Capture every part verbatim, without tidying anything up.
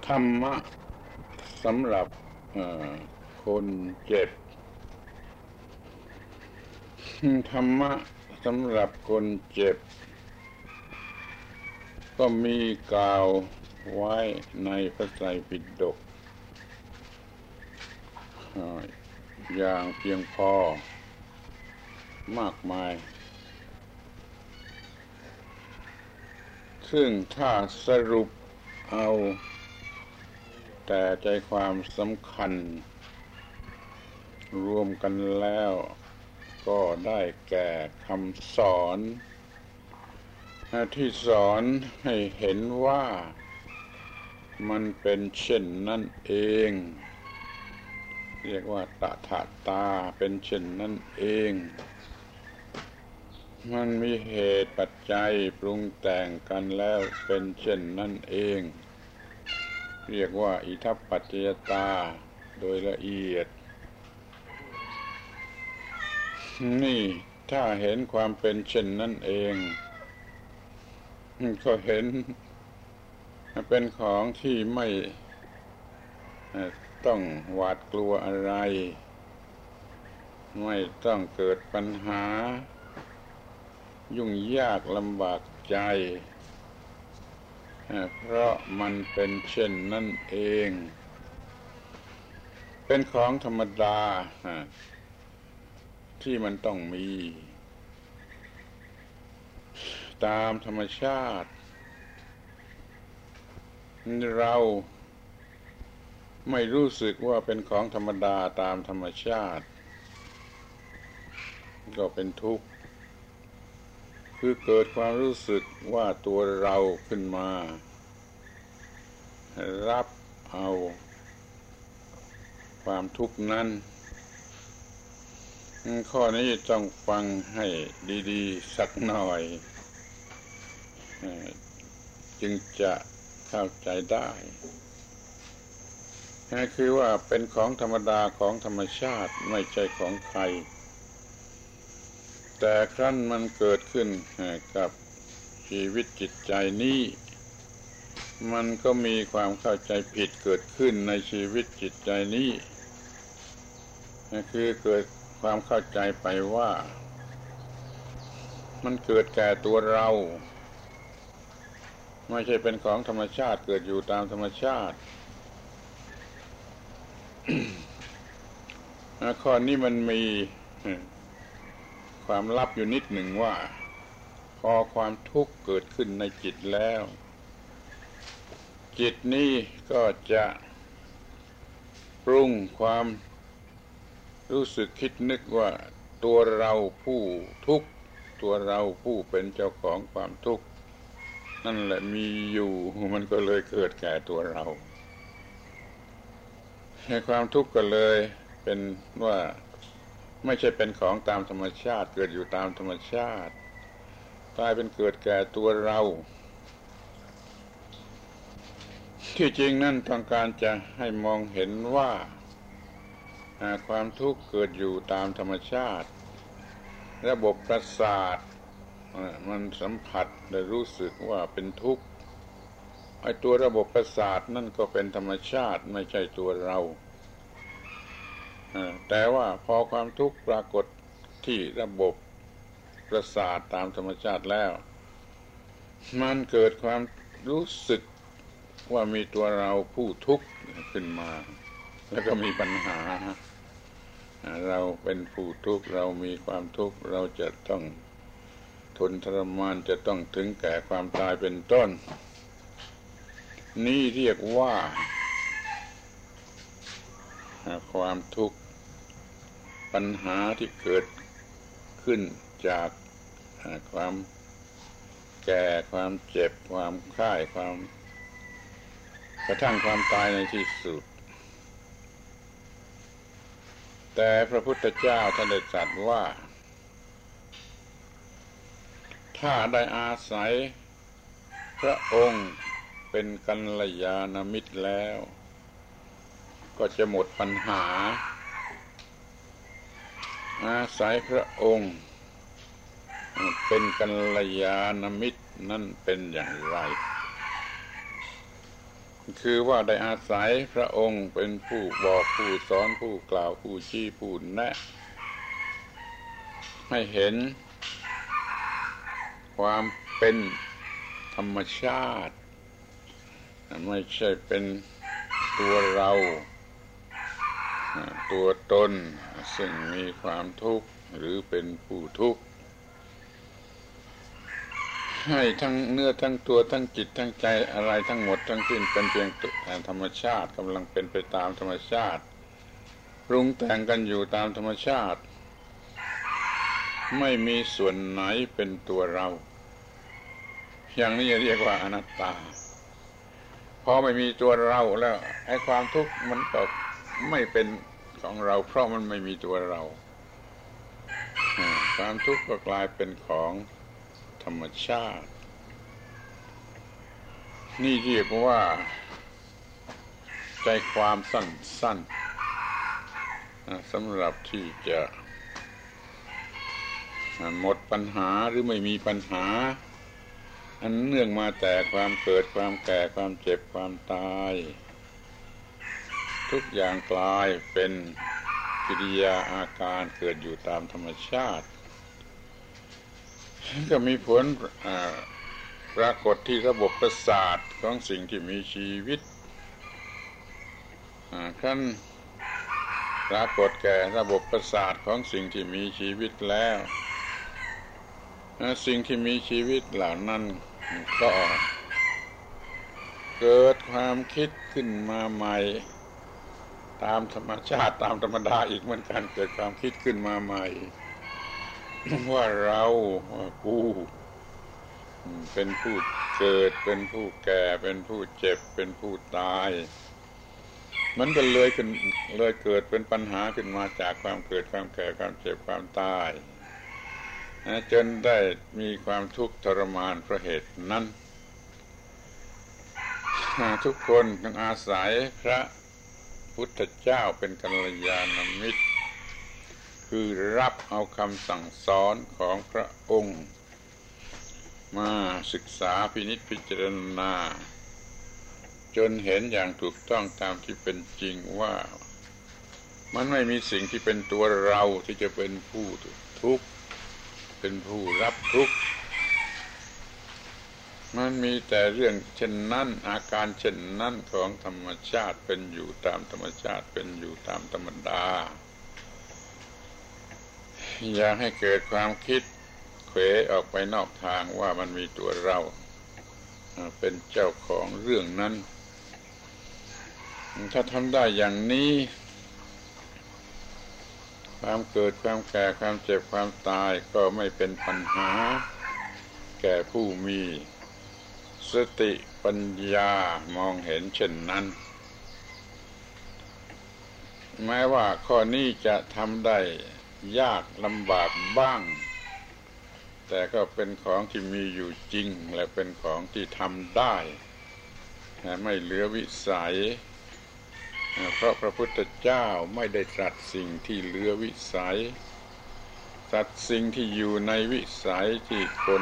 ธรรมะสำหรับคนเจ็บธรรมะสำหรับคนเจ็บก็มีกล่าวไว้ในพระไตรปิฎกอย่างเพียงพอมากมายซึ่งถ้าสรุปเอาแต่ใจความสำคัญรวมกันแล้วก็ได้แก่คำสอนที่สอนให้เห็นว่ามันเป็นเช่นนั่นเองเรียกว่าตถาตาเป็นเช่นนั่นเองมันมีเหตุปัจจัยปรุงแต่งกันแล้วเป็นเช่นนั่นเองเรียกว่าอิทัปปัจจยตาโดยละเอียดนี่ถ้าเห็นความเป็นเช่นนั่นเองก็เห็นเป็นของที่ไม่ต้องหวาดกลัวอะไรไม่ต้องเกิดปัญหายุ่งยากลำบากใจเพราะมันเป็นเช่นนั่นเองเป็นของธรรมดาที่มันต้องมีตามธรรมชาติเราไม่รู้สึกว่าเป็นของธรรมดาตามธรรมชาติก็เป็นทุกข์คือเกิดความรู้สึกว่าตัวเราขึ้นมารับเอาความทุกข์นั้นข้อนี้ต้องฟังให้ดีๆสักหน่อยจึงจะเข้าใจได้คือว่าเป็นของธรรมดาของธรรมชาติไม่ใช่ของใครแต่ครั้นมันเกิดขึ้นกับชีวิตจิตใจนี้มันก็มีความเข้าใจผิดเกิดขึ้นในชีวิตจิตใจนี้คือเกิดความเข้าใจไปว่ามันเกิดแก่ตัวเราไม่ใช่เป็นของธรรมชาติเกิดอยู่ตามธรรมชาติ ข้อนี้มันมีความลับอยู่นิดหนึ่งว่าพอความทุกข์เกิดขึ้นในจิตแล้วจิตนี้ก็จะปรุงความรู้สึกคิดนึกว่าตัวเราผู้ทุกข์ตัวเราผู้เป็นเจ้าของความทุกข์นั่นแหละมีอยู่มันก็เลยเกิดแก่ตัวเราให้ความทุกข์ก็เลยเป็นว่าไม่ใช่เป็นของตามธรรมชาติเกิดอยู่ตามธรรมชาติกลายเป็นเกิดแก่ตัวเราที่จริงนั่นต้องการจะให้มองเห็นว่าความทุกข์เกิดอยู่ตามธรรมชาติระบบประสาทมันสัมผัสและรู้สึกว่าเป็นทุกข์ไอ้ตัวระบบประสาทนั่นก็เป็นธรรมชาติไม่ใช่ตัวเราแต่ว่าพอความทุกข์ปรากฏที่ระบบประสาทตามธรรมชาติแล้วมันเกิดความรู้สึกว่ามีตัวเราผู้ทุกข์ขึ้นมาแล้วก็มีปัญหาเราเป็นผู้ทุกข์เรามีความทุกข์เราจะต้องทนทรมานจะต้องถึงแก่ความตายเป็นต้นนี่เรียกว่าความทุกข์ปัญหาที่เกิดขึ้นจากความแก่ความเจ็บความคลายความกระทั่งความตายในที่สุดแต่พระพุทธเจ้าท่านได้ตรัสว่าถ้าได้อาศัยพระองค์เป็นกัลยาณมิตรแล้วก็จะหมดปัญหาอาศัยพระองค์เป็นกัลยาณมิตรนั่นเป็นอย่างไรคือว่าได้อาศัยพระองค์เป็นผู้บอกผู้สอนผู้กล่าวผู้ชี้ผู้แนะให้เห็นความเป็นธรรมชาติไม่ใช่เป็นตัวเราตัวตนซึ่งมีความทุกข์หรือเป็นผู้ทุกข์ให้ทั้งเนื้อทั้งตัวทั้งจิตทั้งใจอะไรทั้งหมดทั้งสิ้นเป็นเพียงธรรมชาติกำลังเป็นไปตามธรรมชาติปรุงแต่งกันอยู่ตามธรรมชาติไม่มีส่วนไหนเป็นตัวเราอย่างนี้เรียกว่าอนัตตาพอไม่มีตัวเราแล้วไอ้ความทุกข์มันก็ไม่เป็นของเราเพราะมันไม่มีตัวเราความทุกข์ก็กลายเป็นของธรรมชาตินี่เรียกว่าใจความสั้นๆสำหรับที่จะหมดปัญหาหรือไม่มีปัญหาอันเนื่องมาแต่ความเกิดความแก่ความเจ็บความตายทุกอย่างกลายเป็นกิริยาอาการเกิดอยู่ตามธรรมชาติก็มีผลปรากฏที่ระบบประสาทของสิ่งที่มีชีวิตขั้นปรากฏแก่ระบบประสาทของสิ่งที่มีชีวิตแล้วสิ่งที่มีชีวิตเหล่านั้นก็เกิดความคิดขึ้นมาใหม่ตามธรรมชาติตามธรรมดาอีกเหมือนกันเกิดความคิดขึ้นมาใหม่ว่าเราว่ากูเป็นผู้เกิดเป็นผู้แก่เป็นผู้เจ็บเป็นผู้ตายมันก็เลยขึ้นเลยเกิดเป็นปัญหาขึ้นมาจากความเกิดความแก่ความเจ็บความตายจนได้มีความทุกข์ทรมานเพราะเหตุนั้นทุกคนต้องอาศัยพระพุทธเจ้าเป็นกัลยาณมิตรคือรับเอาคำสั่งสอนของพระองค์มาศึกษาพินิจพิจารณาจนเห็นอย่างถูกต้องตามที่เป็นจริงว่ามันไม่มีสิ่งที่เป็นตัวเราที่จะเป็นผู้ทุกข์เป็นผู้รับทุกข์มันมีแต่เรื่องเช่นนั้นอาการเช่นนั้นของธรรมชาติเป็นอยู่ตามธรรมชาติเป็นอยู่ตามธรรมดาอย่าให้เกิดความคิดเขวออกไปนอกทางว่ามันมีตัวเราเป็นเจ้าของเรื่องนั้นถ้าทำได้อย่างนี้ความเกิดความแก่ความเจ็บความตายก็ไม่เป็นปัญหาแก่ผู้มีสติปัญญามองเห็นเช่นนั้นแม้ว่าข้อนี้จะทำได้ยากลำบากบ้างแต่ก็เป็นของที่มีอยู่จริงและเป็นของที่ทำได้ไม่เหลือวิสัยเพราะพระพุทธเจ้าไม่ได้ตรัสสิ่งที่เหลือวิสัยตรัสสิ่งที่อยู่ในวิสัยที่คน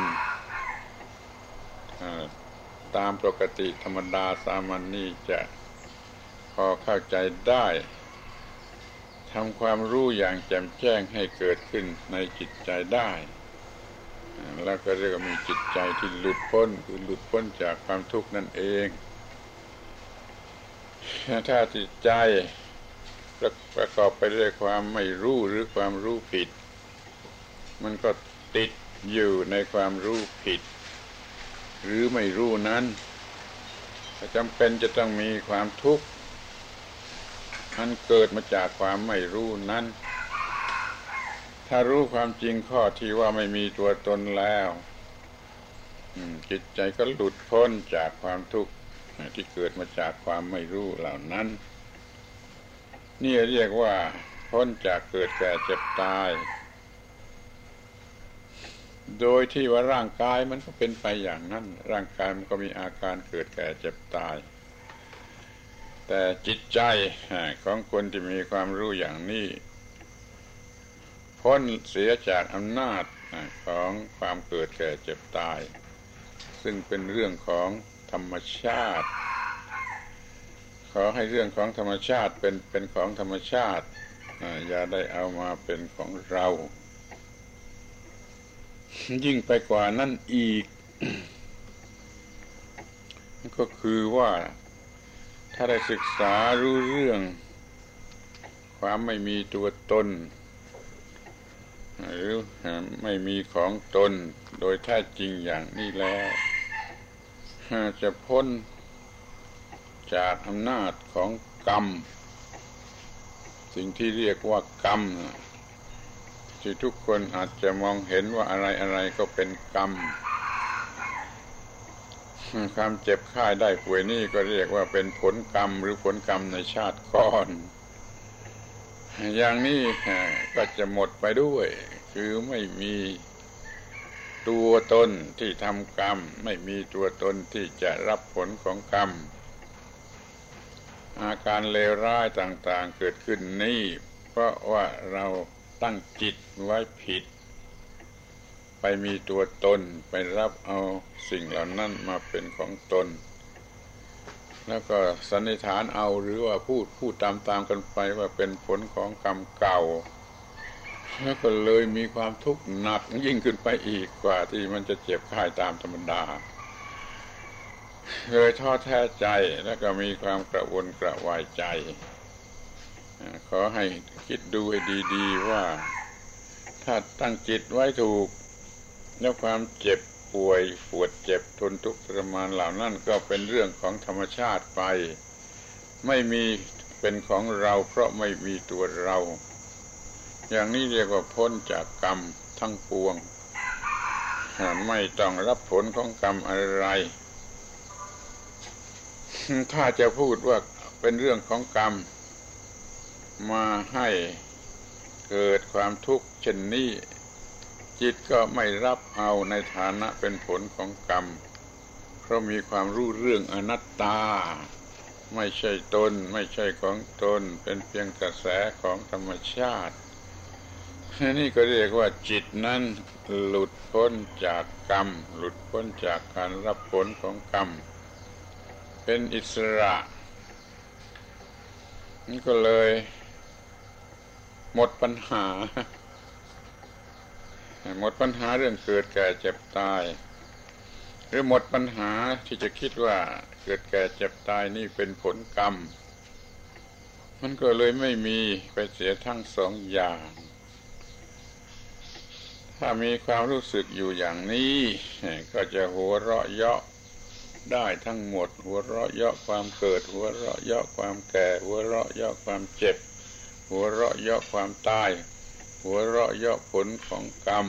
ตามปกติธรรมดาสามัญนี่จะพอเข้าใจได้ทำความรู้อย่างแจ่มแจ้งให้เกิดขึ้นในจิตใจได้แล้วก็เรียกว่ามีจิตใจที่หลุดพ้นคือหลุดพ้นจากความทุกข์นั่นเองถ้าจิตใจประกอบไปด้วยความไม่รู้หรือความรู้ผิดมันก็ติดอยู่ในความรู้ผิดหรือไม่รู้นั้นจำเป็นจะต้องมีความทุกข์อันเกิดมาจากความไม่รู้นั้นถ้ารู้ความจริงข้อที่ว่าไม่มีตัวตนแล้วจิตใจก็หลุดพ้นจากความทุกข์ที่เกิดมาจากความไม่รู้เหล่านั้นนี่เรียกว่าพ้นจากเกิดแก่เจ็บตายโดยที่ว่าร่างกายมันก็เป็นไปอย่างนั้นร่างกายมันก็มีอาการเกิดแก่เจ็บตายแต่จิตใจของคนที่มีความรู้อย่างนี้พ้นเสียจากอำนาจของความเกิดแก่เจ็บตายซึ่งเป็นเรื่องของธรรมชาติขอให้เรื่องของธรรมชาติเป็นเป็นของธรรมชาติอย่าได้เอามาเป็นของเรายิ่งไปกว่านั้นอีก ก็คือว่าถ้าได้ศึกษารู้เรื่องความไม่มีตัวตนหรือไม่มีของตนโดยแท้จริงอย่างนี้แล้วจะพ้นจากอำนาจของกรรมสิ่งที่เรียกว่ากรรมที่ทุกคนอาจจะมองเห็นว่าอะไรอะไรก็เป็นกรรมความเจ็บไข้ได้ป่วยนี่ก็เรียกว่าเป็นผลกรรมหรือผลกรรมในชาติก่อนอย่างนี้ก็จะหมดไปด้วยคือไม่มีตัวตนที่ทำกรรมไม่มีตัวตนที่จะรับผลของกรรมอาการเลวร้ายต่างๆเกิดขึ้นนี่เพราะว่าเราตั้งจิตไว้ผิดไปมีตัวตนไปรับเอาสิ่งเหล่านั้นมาเป็นของตนแล้วก็สันนิษฐานเอาหรือว่าพูดพูดตามๆกันไปว่าเป็นผลของกรรมเก่าแล้วก็เลยมีความทุกข์หนักยิ่งขึ้นไปอีกกว่าที่มันจะเจ็บไข้ตามธรรมดาเลยท้อแท้ใจแล้วก็มีความกระวนกระวายใจขอให้คิดดูให้ดีๆว่าถ้าตั้งจิตไว้ถูกแล้วความเจ็บป่วยปวดเจ็บทนทุกข์ทรมานเหล่านั้นก็เป็นเรื่องของธรรมชาติไปไม่มีเป็นของเราเพราะไม่มีตัวเราอย่างนี้เรียกว่าพ้นจากกรรมทั้งปวงไม่ต้องรับผลของกรรมอะไรถ้าจะพูดว่าเป็นเรื่องของกรรมมาให้เกิดความทุกข์เช่นนี้จิตก็ไม่รับเอาในฐานะเป็นผลของกรรมเพราะมีความรู้เรื่องอนัตตาไม่ใช่ตนไม่ใช่ของตนเป็นเพียงกระแสของธรรมชาตินี่ก็เรียกว่าจิตนั้นหลุดพ้นจากกรรมหลุดพ้นจากการรับผลของกรรมเป็นอิสระนี่ก็เลยหมดปัญหาหมดปัญหาเรื่องเกิดแก่เจ็บตายหรือหมดปัญหาที่จะคิดว่าเกิดแก่เจ็บตายนี่เป็นผลกรรมมันก็เลยไม่มีไปเสียทั้งสองอย่างถ้ามีความรู้สึกอยู่อย่างนี้ก็จะหัวเราะเยาะได้ทั้งหมดหัวเราะเยาะความเกิดหัวเราะเยาะความแก่หัวเราะเยาะความเจ็บหัวเราะเยาะความตายหัวเราะเยาะผลของกรรม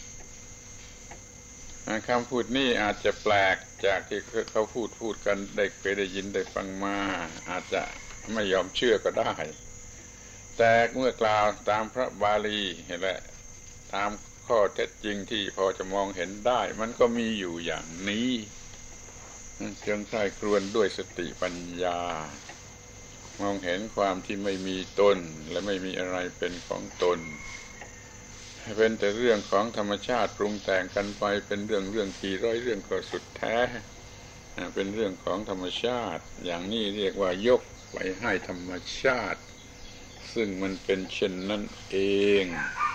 คำพูดนี้อาจจะแปลกจากที่เขาพูดพูดกันได้เคยได้ยินได้ฟังมาอาจจะไม่ยอมเชื่อก็ได้แต่เมื่อกล่าวตามพระบาลีและตามข้อเท็จจริงที่พอจะมองเห็นได้มันก็มีอยู่อย่างนี้จงใคร่ครวญด้วยสติปัญญามองเห็นความที่ไม่มีตนและไม่มีอะไรเป็นของตนเป็นแต่เรื่องของธรรมชาติปรุงแต่งกันไปเป็นเรื่องเรื่องกี่ร้อยเรื่องก็สุดแท้เป็นเรื่องของธรรมชาติอย่างนี้เรียกว่ายกไปให้ธรรมชาติซึ่งมันเป็นเช่นนั้นเอง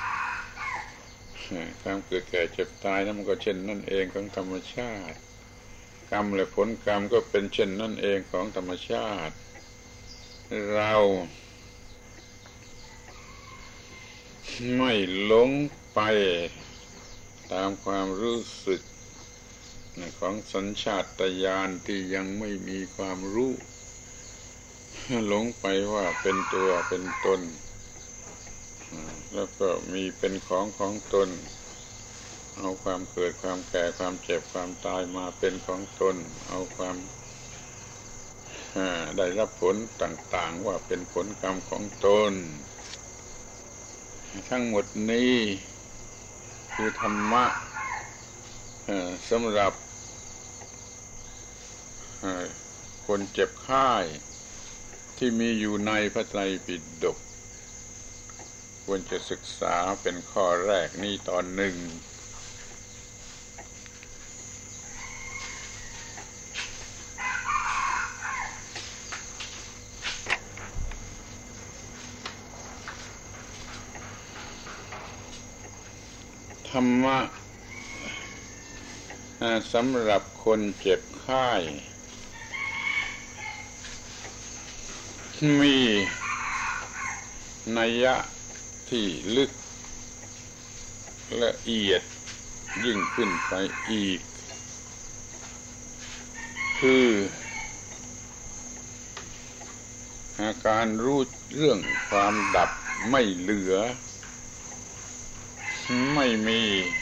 ความเกิดแก่เจ็บตายนั้นมันก็เช่นนั่นเองของธรรมชาติกรรมและผลกรรมก็เป็นเช่นนั่นเองของธรรมชาติเราไม่หลงไปตามความรู้สึกของสัญชาตญาณที่ยังไม่มีความรู้หลงไปว่าเป็นตัวเป็นตนแล้วก็มีเป็นของของตนเอาความเกิดความแก่ความเจ็บความตายมาเป็นของตนเอาความได้รับผลต่างๆว่าเป็นผลกรรมของตนทั้งหมดนี้คือธรรมะสำหรับคนเจ็บไข้ที่มีอยู่ในพระไตรปิฎกควรจะศึกษาเป็นข้อแรกนี่ตอนหนึ่งรรมะสำหรับคนเจ็บไข้มีนัยยะที่ลึกละเอียดยิ่งขึ้นไปอีกคืออาการรู้เรื่องความดับไม่เหลือไม่มี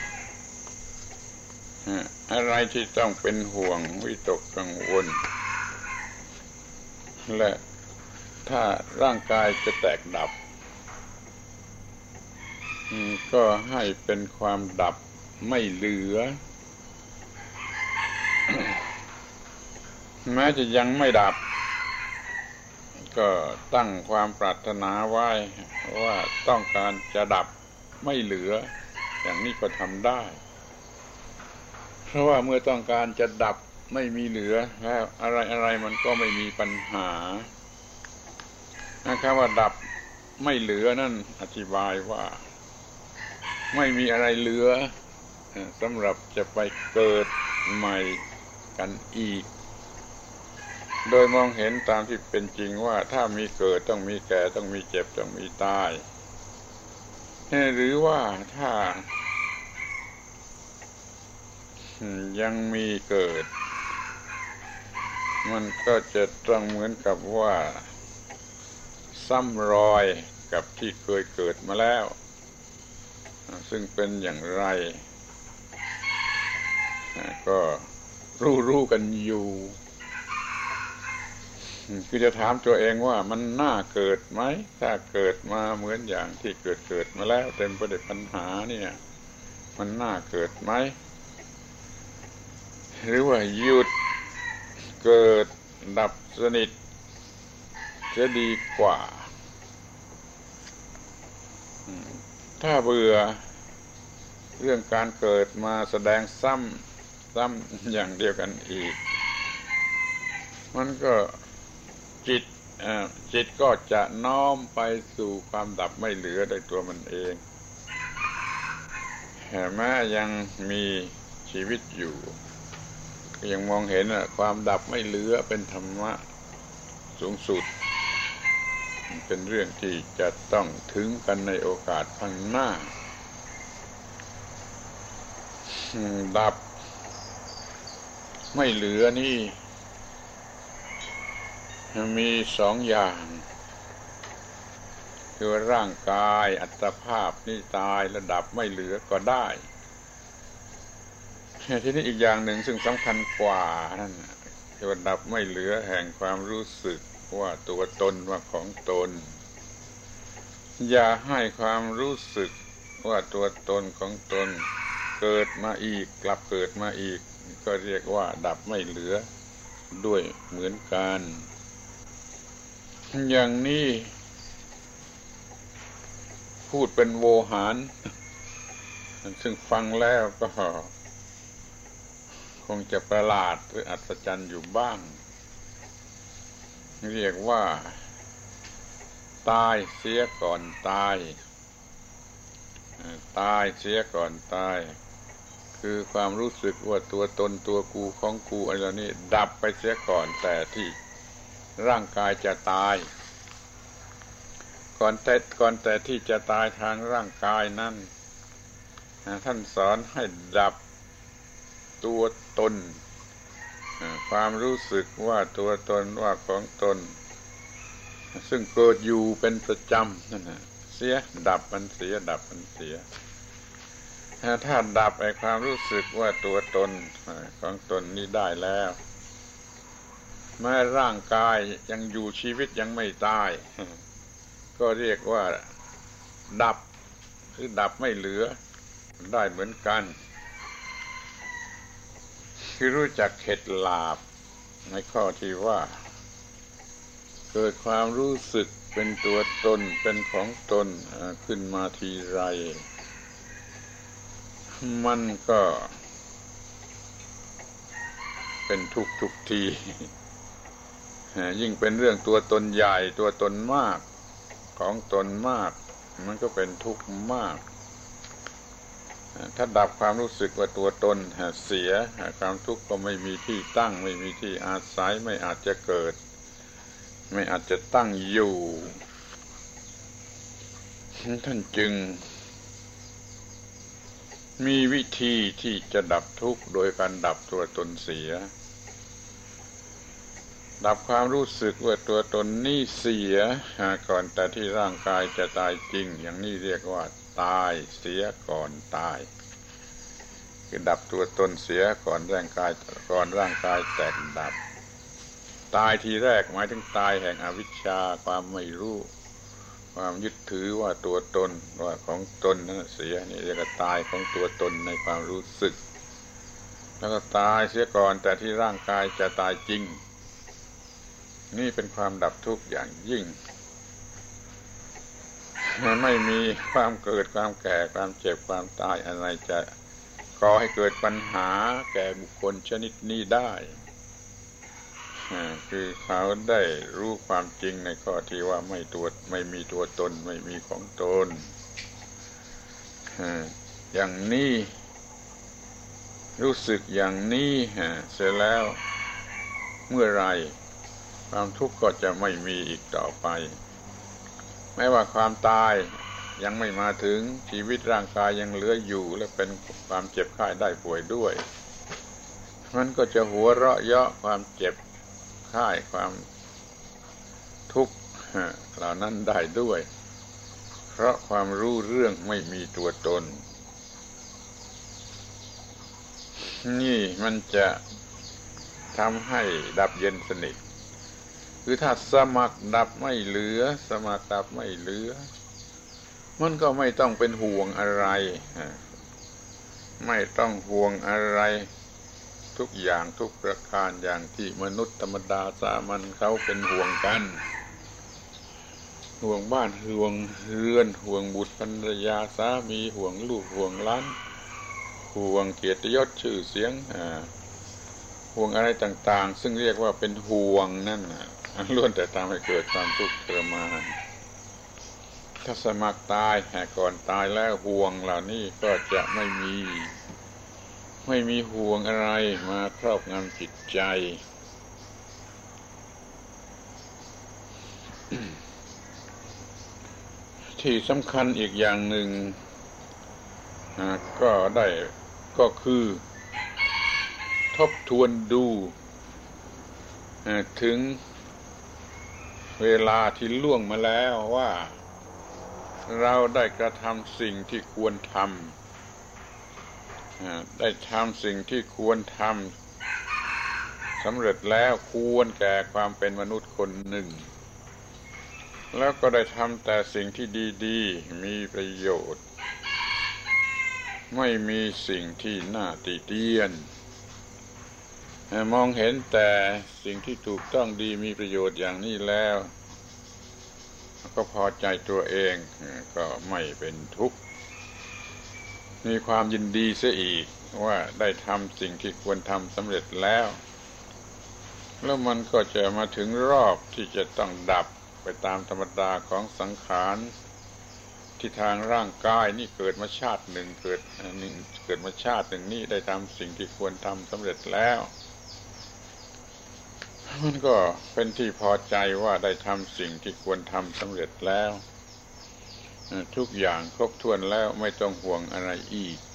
อะไรที่ต้องเป็นห่วงวิตกกังวลและถ้าร่างกายจะแตกดับก็ให้เป็นความดับไม่เหลือ แม้จะยังไม่ดับก็ตั้งความปรารถนาไว้ว่าต้องการจะดับไม่เหลืออย่างนี้ก็ทำได้เพราะว่าเมื่อต้องการจะดับไม่มีเหลือแล้วอะไรอะไรมันก็ไม่มีปัญหาคำว่าดับไม่เหลือนั่นอธิบายว่าไม่มีอะไรเหลือสำหรับจะไปเกิดใหม่กันอีกโดยมองเห็นตามที่เป็นจริงว่าถ้ามีเกิดต้องมีแก่ต้องมีเจ็บต้องมีตายหรือว่าถ้ายังมีเกิดมันก็จะต้องเหมือนกับว่าซ้ำรอยกับที่เคยเกิดมาแล้วซึ่งเป็นอย่างไรก็รู้ๆกันอยู่คือจะถามตัวเองว่ามันน่าเกิดไหมถ้าเกิดมาเหมือนอย่างที่เกิดเกิดมาแล้วเต็มไปด้วยปัญหาเนี่ยมันน่าเกิดไหมหรือว่าหยุดเกิดดับสนิทจะดีกว่าถ้าเบื่อเรื่องการเกิดมาแสดงซ้ำซ้ำอย่างเดียวกันอีกมันก็จิตจิตก็จะน้อมไปสู่ความดับไม่เหลือโดยตัวมันเองแม้ยังมีชีวิตอยู่ก็ยังมองเห็นความดับไม่เหลือเป็นธรรมะสูงสุดเป็นเรื่องที่จะต้องถึงกันในโอกาสข้างหน้าดับไม่เหลือนี่มีสองอย่างคือร่างกายอัตภาพนี่ตายและดับไม่เหลือก็ได้ทีนี้อีกอย่างหนึ่งซึ่งสำคัญกว่านั่นคือดับไม่เหลือแห่งความรู้สึกว่าตัวตนว่าของตนอย่าให้ความรู้สึกว่าตัวตนของตนเกิดมาอีกกลับเกิดมาอีกก็เรียกว่าดับไม่เหลือด้วยเหมือนกันอย่างนี้พูดเป็นโวหารซึ่งฟังแล้วก็คงจะประหลาดหรืออัศจรรย์อยู่บ้างเรียกว่าตายเสียก่อนตายตายเสียก่อนตายคือความรู้สึกว่าตัวตนตัวกูของกูอะไรนี่ดับไปเสียก่อนแต่ที่ร่างกายจะตายก่อนแต่ก่อนแต่ที่จะตายทางร่างกายนั้นท่านสอนให้ดับตัวตนความรู้สึกว่าตัวตนว่าของตนซึ่งเกิดอยู่เป็นประจำนั่นนะเสียดับมันเสียดับมันเสียถ้าดับไอ้ความรู้สึกว่าตัวตนของตนนี้ได้แล้วแม้ร่างกายยังอยู่ชีวิตยังไม่ตายก็เรียกว่าดับหรือดับไม่เหลือได้เหมือนกันคือรู้จักเข็ดหลาบในข้อที่ว่าเกิดความรู้สึกเป็นตัวตนเป็นของตนขึ้นมาทีไรมันก็เป็นทุกทุกทียิ่งเป็นเรื่องตัวตนใหญ่ตัวตนมากของตนมากมันก็เป็นทุกข์มากถ้าดับความรู้สึกว่าตัวตนเสียความทุกข์ก็ไม่มีที่ตั้งไม่มีที่อาศัยไม่อาจจะเกิดไม่อาจจะตั้งอยู่ท่านจึงมีวิธีที่จะดับทุกข์โดยการดับตัวตนเสียดับความรู้สึกว่าตัวตนนี่เสียก่อนแต่ที่ร่างกายจะตายจริงอย่างนี้เรียกว่าตายเสียก่อนตายคือดับตัวตนเสียก่อนร่างกายก่อนร่างกายแตกดับตายทีแรกหมายถึงตายแห่งอวิชชาความไม่รู้ความยึดถือว่าตัวตนว่าของตนนั้นเสียนี่เรียกว่าตายของตัวตนในความรู้สึกแล้วก็ตายเสียก่อนแต่ที่ร่างกายจะตายจริงนี่เป็นความดับทุกข์อย่างยิ่งมันไม่มีความเกิดความแก่ความเจ็บความตายอะไรจะก่อให้เกิดปัญหาแก่บุคคลชนิดนี้ได้คือเขาได้รู้ความจริงในข้อที่ว่าไม่ตัวไม่มีตัวตนไม่มีของตนอย่างนี้รู้สึกอย่างนี้เสร็จแล้วเมื่อไรความทุกข์ก็จะไม่มีอีกต่อไปแม้ว่าความตายยังไม่มาถึงชีวิตร่างกายยังเหลืออยู่และเป็นความเจ็บไข้ได้ป่วยด้วยมันก็จะหัวเราะเยาะความเจ็บไข้ความทุกข์เหล่านั้นได้ด้วยเพราะความรู้เรื่องไม่มีตัวตนนี่มันจะทำให้ดับเย็นสนิทคือถ้าสมัครดับไม่เหลือสมัครดับไม่เหลือมันก็ไม่ต้องเป็นห่วงอะไรไม่ต้องห่วงอะไรทุกอย่างทุกประการอย่างที่มนุษย์ธรรมดาสามัญเขาเป็นห่วงกันห่วงบ้านห่วงเรือนห่วงบุตรภรรยาสามีห่วงลูกห่วงหลานห่วงเกียรติยศชื่อเสียงห่วงอะไรต่างๆซึ่งเรียกว่าเป็นห่วงนั่นล้วนแต่ทำให้เกิดความทุกข์ทรมานถ้าสมัครตายก่อนตายแล้วห่วงเหล่านี้ก็จะไม่มีไม่มีห่วงอะไรมาครอบงำจิตใจ ที่สำคัญอีกอย่างหนึ่งก็ได้ก็คือทบทวนดูถึงเวลาที่ล่วงมาแล้วว่าเราได้กระทำสิ่งที่ควรทำได้ทำสิ่งที่ควรทำสำเร็จแล้วควรแก่ความเป็นมนุษย์คนหนึ่งแล้วก็ได้ทำแต่สิ่งที่ดีๆมีประโยชน์ไม่มีสิ่งที่น่าติเตียนมองเห็นแต่สิ่งที่ถูกต้องดีมีประโยชน์อย่างนี้แล้วก็พอใจตัวเองก็ไม่เป็นทุกข์มีความยินดีเสียอีกว่าได้ทำสิ่งที่ควรทำสำเร็จแล้วแล้วมันก็จะมาถึงรอบที่จะต้องดับไปตามธรรมดาของสังขารที่ทางร่างกายนี่เกิดมาชาติหนึ่งเกิดหนึ่งเกิดมาชาติหนึ่งนี่ได้ทำสิ่งที่ควรทำสำเร็จแล้วมันก็เป็นที่พอใจว่าได้ทำสิ่งที่ควรทำสำเร็จแล้วทุกอย่างครบถ้วนแล้วไม่ต้องห่วงอะไรอีก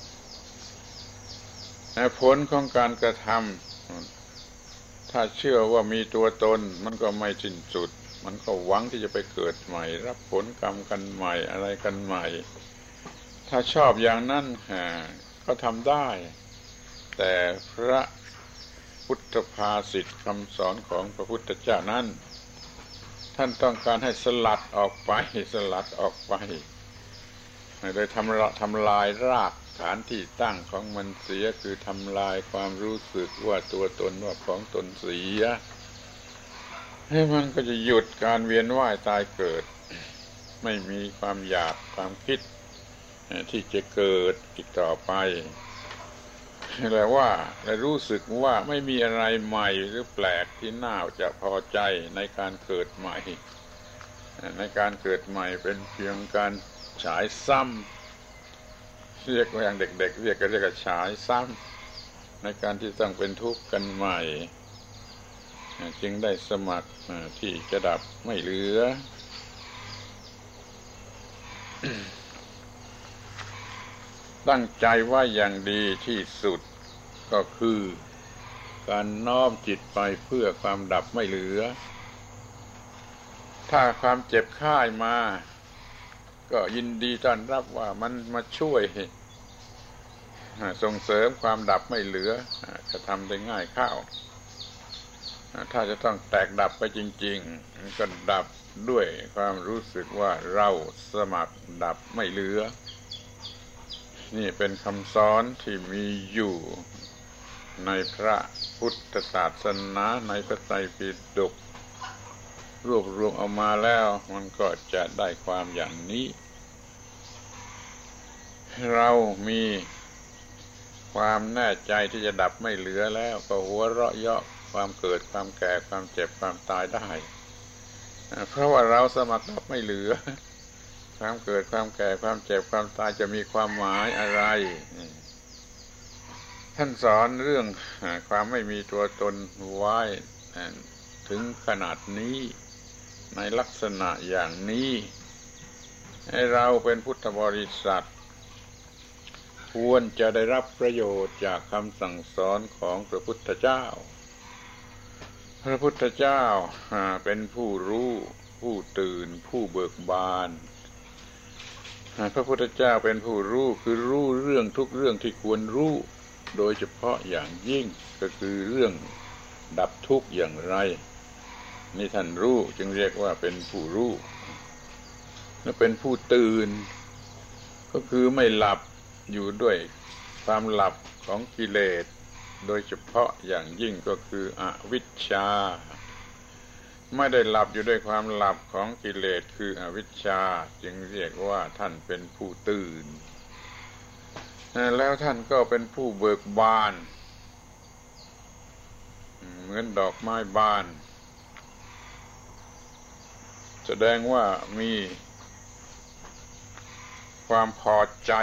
ผลของการกระทำถ้าเชื่อว่ามีตัวตนมันก็ไม่สิ้นสุดมันก็หวังที่จะไปเกิดใหม่รับผลกรรมกันใหม่อะไรกันใหม่ถ้าชอบอย่างนั้นก็ทำได้แต่พระพุทธภาษิตคำสอนของพระพุทธเจ้านั้นท่านต้องการให้สลัดออกไปสลัดออกไปโดยทำทำลายรากฐานที่ตั้งของมันเสียคือทำลายความรู้สึกว่าตัวตนว่าของตนเสียให้มันก็จะหยุดการเวียนว่ายตายเกิดไม่มีความอยากความคิดที่จะเกิดอีกต่อไปแต่ว่าได้รู้สึกว่าไม่มีอะไรใหม่หรือแปลกที่น่าจะพอใจในการเกิดใหม่ในการเกิดใหม่เป็นเพียงการฉายซ้เรียกว่าอย่างเด็กๆเรียกก็เรียกว่าฉายซ้ำในการที่ต้องเป็นทุกข์กันใหม่จึงได้สมัครที่จะดับไม่เหลือ ตั้งใจว่าอย่างดีที่สุดก็คือการน้อมจิตไปเพื่อความดับไม่เหลือถ้าความเจ็บไข้มาก็ยินดีต้อนรับว่ามันมาช่วยส่งเสริมความดับไม่เหลือจะทำได้ง่ายเข้าถ้าจะต้องแตกดับไปจริงๆก็ดับด้วยความรู้สึกว่าเราสมัครดับไม่เหลือนี่เป็นคำสอนที่มีอยู่ในพระพุทธศาสนาในพระไตรปิฎกรวบรวมเอามาแล้วมันก็จะได้ความอย่างนี้เรามีความแน่ใจที่จะดับไม่เหลือแล้วก็หัวเราะเยาะความเกิดความแก่ความเจ็บความตายได้เพราะว่าเราสมัครดับไม่เหลือความเกิดความแก่ความเจ็บความตายจะมีความหมายอะไรท่านสอนเรื่องความไม่มีตัวตนไว้ถึงขนาดนี้ในลักษณะอย่างนี้ให้เราเป็นพุทธบริษัทควรจะได้รับประโยชน์จากคำสั่งสอนของพระพุทธเจ้าพระพุทธเจ้าเป็นผู้รู้ผู้ตื่นผู้เบิกบานพระพุทธเจ้าเป็นผู้รู้คือรู้เรื่องทุกเรื่องที่ควรรู้โดยเฉพาะอย่างยิ่งก็คือเรื่องดับทุกข์อย่างไรนี่ท่านรู้จึงเรียกว่าเป็นผู้รู้และเป็นผู้ตื่นก็คือไม่หลับอยู่ด้วยความหลับของกิเลสโดยเฉพาะอย่างยิ่งก็คืออวิชชาไม่ได้หลับอยู่ด้วยความหลับของกิเลสคืออวิชชาจึงเรียกว่าท่านเป็นผู้ตื่นแล้วท่านก็เป็นผู้เบิกบานเหมือนดอกไม้บานแสดงว่ามีความพอใจ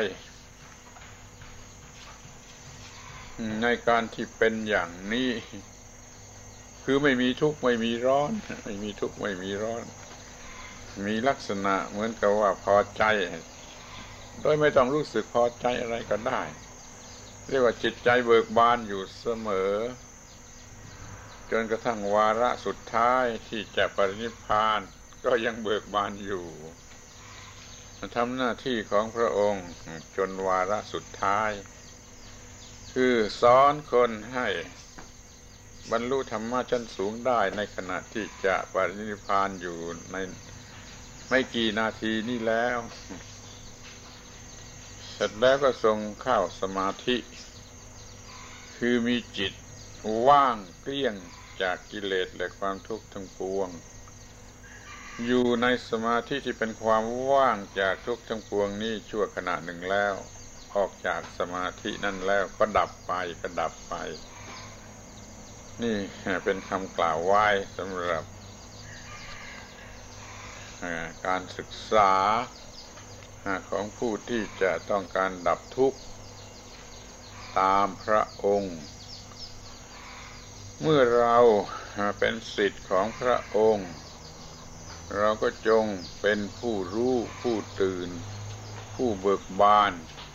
ในการที่เป็นอย่างนี้คือไม่มีทุกข์ไม่มีร้อนไม่มีทุกข์ไม่มีร้อนมีลักษณะเหมือนกับว่าพอใจโดยไม่ต้องรู้สึกพอใจอะไรก็ได้เรียกว่าจิตใจเบิกบานอยู่เสมอจนกระทั่งวาระสุดท้ายที่จะปรินิพพานก็ยังเบิกบานอยู่ทำหน้าที่ของพระองค์จนวาระสุดท้ายคือสอนคนให้บรรลุธรรมะชั้นสูงได้ในขณะที่จะปรินิพพานอยู่ในไม่กี่นาทีนี้แล้วเสร็จแล้วก็ทรงเข้าสมาธิคือมีจิตว่างเกลี้ยงจากกิเลสและความทุกข์ทั้งปวงอยู่ในสมาธิที่เป็นความว่างจากทุกข์ทั้งปวงนี้ชั่วขณะหนึ่งแล้วออกจากสมาธินั่นแล้วก็ดับไปก็ดับไปนี่เป็นคำกล่าวไว้สำหรับการศึกษาของผู้ที่จะต้องการดับทุกข์ตามพระองค์เมื่อเราเป็นศิษย์ของพระองค์เราก็จงเป็นผู้รู้ผู้ตื่นผู้เบิกบาน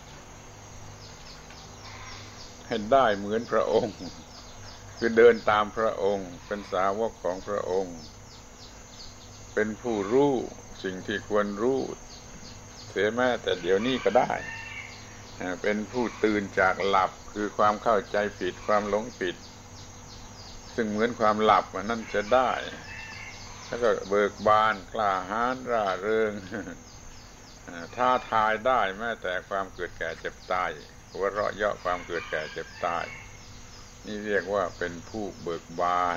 ให้ได้เหมือนพระองค์คือเดินตามพระองค์เป็นสาวกของพระองค์เป็นผู้รู้สิ่งที่ควรรู้เสียแม้แต่เดี๋ยวนี้ก็ได้เป็นผู้ตื่นจากหลับคือความเข้าใจผิดความหลงผิดซึ่งเหมือนความหลับนั่นจะได้แล้วก็เบิกบานกล้าหาญร่าเริงท้าทายได้แม้แต่ความเกิดแก่เจ็บตายหัวเราะเยาะความเกิดแก่เจ็บตายนี่เรียกว่าเป็นผู้เบิกบาน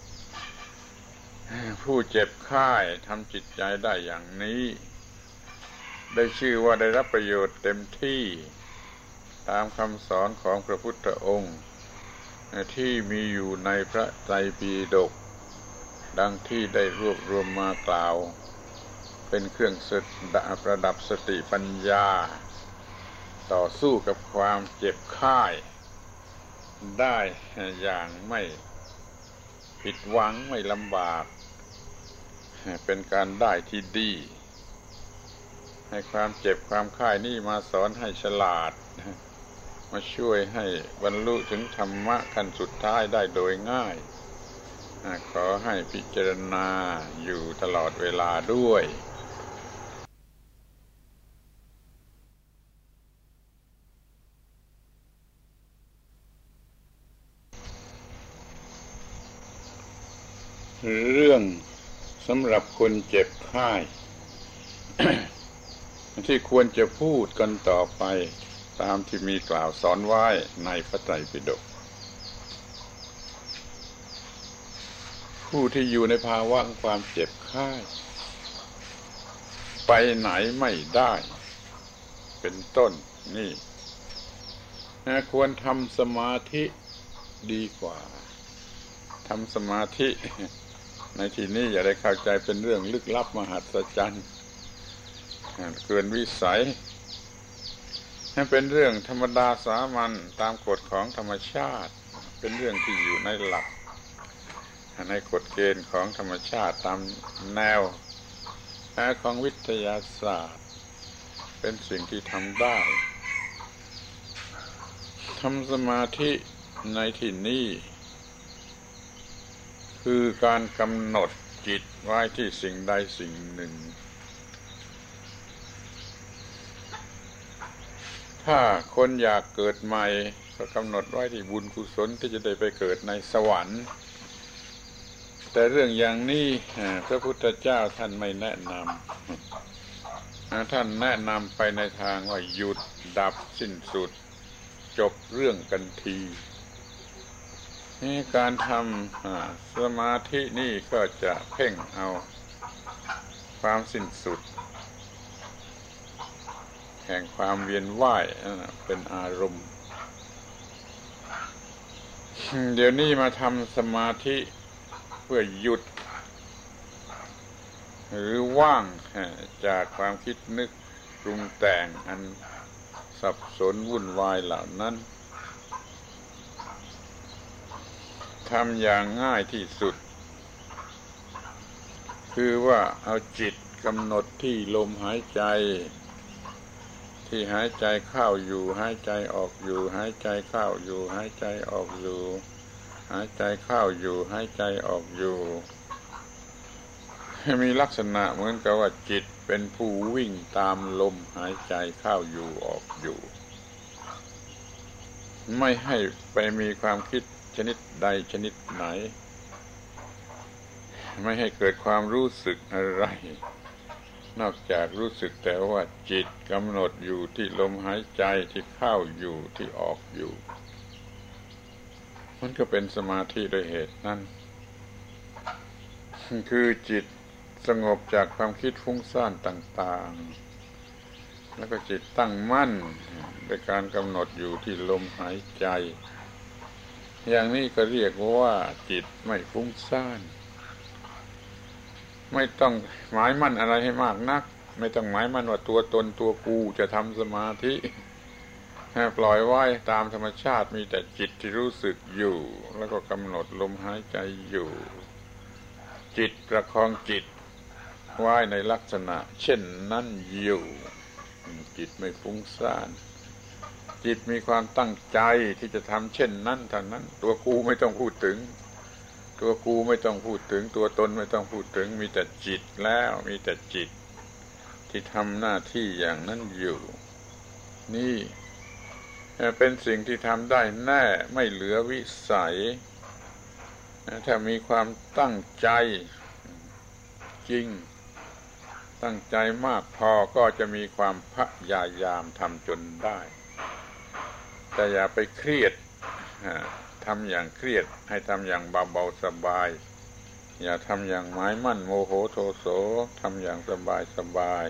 ผู้เจ็บไข้ทำจิตใจได้อย่างนี้ได้ชื่อว่าได้รับประโยชน์เต็มที่ตามคำสอนของพระพุทธองค์ที่มีอยู่ในพระไตรปิฎกดังที่ได้รวบรวมมากล่าวเป็นเครื่องประดับสติปัญญาต่อสู้กับความเจ็บไข้ได้อย่างไม่ผิดหวังไม่ลำบากเป็นการได้ที่ดีให้ความเจ็บความไข้นี่มาสอนให้ฉลาดมาช่วยให้บรรลุถึงธรรมะขั้นสุดท้ายได้โดยง่ายขอให้พิจารณาอยู่ตลอดเวลาด้วยเรื่องสำหรับคนเจ็บไข้ ที่ควรจะพูดกันต่อไปตามที่มีกล่าวสอนไว้ในพระไตรปิฎกผู้ที่อยู่ในภาวะความเจ็บไข้ไปไหนไม่ได้เป็นต้นนี่ควรทำสมาธิดีกว่าทำสมาธิในที่นี้อย่าได้เข้าใจเป็นเรื่องลึกลับมหัศจรรย์เกินวิสัยให้เป็นเรื่องธรรมดาสามัญตามกฎของธรรมชาติเป็นเรื่องที่อยู่ในหลักในกฎเกณฑ์ของธรรมชาติตามแนวของวิทยาศาสตร์เป็นสิ่งที่ทำได้ทำสมาธิในที่นี้คือการกำหนดจิตไว้ที่สิ่งใดสิ่งหนึ่งถ้าคนอยากเกิดใหม่ก็กำหนดไว้ที่บุญกุศลที่จะได้ไปเกิดในสวรรค์แต่เรื่องอย่างนี้พระพุทธเจ้าท่านไม่แนะนำท่านแนะนำไปในทางว่าหยุดดับสิ้นสุดจบเรื่องกันทีนี่การทำสมาธินี่ก็จะเพ่งเอาความสิ้นสุดแห่งความเวียนว่ายเป็นอารมณ์เดี๋ยวนี้มาทำสมาธิเพื่อหยุดหรือว่างจากความคิดนึกปรุงแต่งอันสับสนวุ่นวายเหล่านั้นทำอย่างง่ายที่สุดคือว่าเอาจิตกำหนดที่ลมหายใจที่หายใจเข้าอยู่หายใจออกอยู่หายใจเข้าอยู่หายใจออกอยู่หายใจเข้าอยู่หายใจออกอยู่ให้มีลักษณะเหมือนกับว่าจิตเป็นผู้วิ่งตามลมหายใจเข้าอยู่ออกอยู่ไม่ให้ไปมีความคิดชนิดใดชนิดไหนไม่ให้เกิดความรู้สึกอะไรนอกจากรู้สึกแต่ว่าจิตกำหนดอยู่ที่ลมหายใจที่เข้าอยู่ที่ออกอยู่มันก็เป็นสมาธิโดยเหตุนั้นคือจิตสงบจากความคิดฟุ้งซ่านต่างๆแล้วก็จิตตั้งมั่นโดยการกำหนดอยู่ที่ลมหายใจอย่างนี้ก็เรียกว่าจิตไม่ฟุ้งซ่านไม่ต้องหมายมั่นอะไรให้มากนักไม่ต้องหมายมั่นว่าตัวตนตัวกูจะทำสมาธิให้ปล่อยไว้ตามธรรมชาติมีแต่จิตที่รู้สึกอยู่แล้วก็กำหนดลมหายใจอยู่จิตประคองจิตไว้ในลักษณะเช่นนั้นอยู่จิตไม่ฟุ้งซ่านจิตมีความตั้งใจที่จะทำเช่นนั้นเท่านั้นตัวกูไม่ต้องพูดถึงตัวกูไม่ต้องพูดถึงตัวตนไม่ต้องพูดถึงมีแต่จิตแล้วมีแต่จิตที่ทำหน้าที่อย่างนั้นอยู่นี่เป็นสิ่งที่ทำได้แน่ไม่เหลือวิสัยถ้ามีความตั้งใจจริงตั้งใจมากพอก็จะมีความพยายามทำจนได้แต่อย่าไปเครียดทำอย่างเครียดให้ทำอย่างเบาๆสบายอย่าทำอย่างหมายมั่นโมโหโทโสทำอย่างสบายสบาย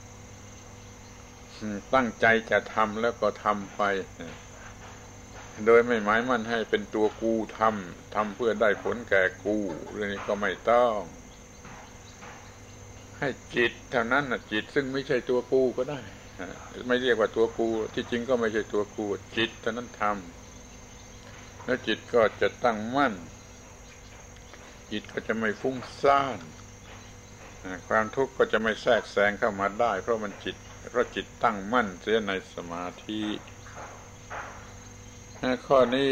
ตั้งใจจะทำแล้วก็ทำไปโดยไม่หมายมั่นให้เป็นตัวกูทำทำเพื่อได้ผลแก่กูเรื่องนี้ก็ไม่ต้องให้จิตเท่านั้นนะจิตซึ่งไม่ใช่ตัวกูก็ได้ไม่เรียกว่าตัวกูที่จริงก็ไม่ใช่ตัวกูจิตเท่านั้นทำแล้วจิตก็จะตั้งมั่นจิตก็จะไม่ฟุ้งซ่านความทุกข์ก็จะไม่แทรกแซงเข้ามาได้เพราะมันจิตเพราะจิตตั้งมั่นเสียในสมาธิข้อนี้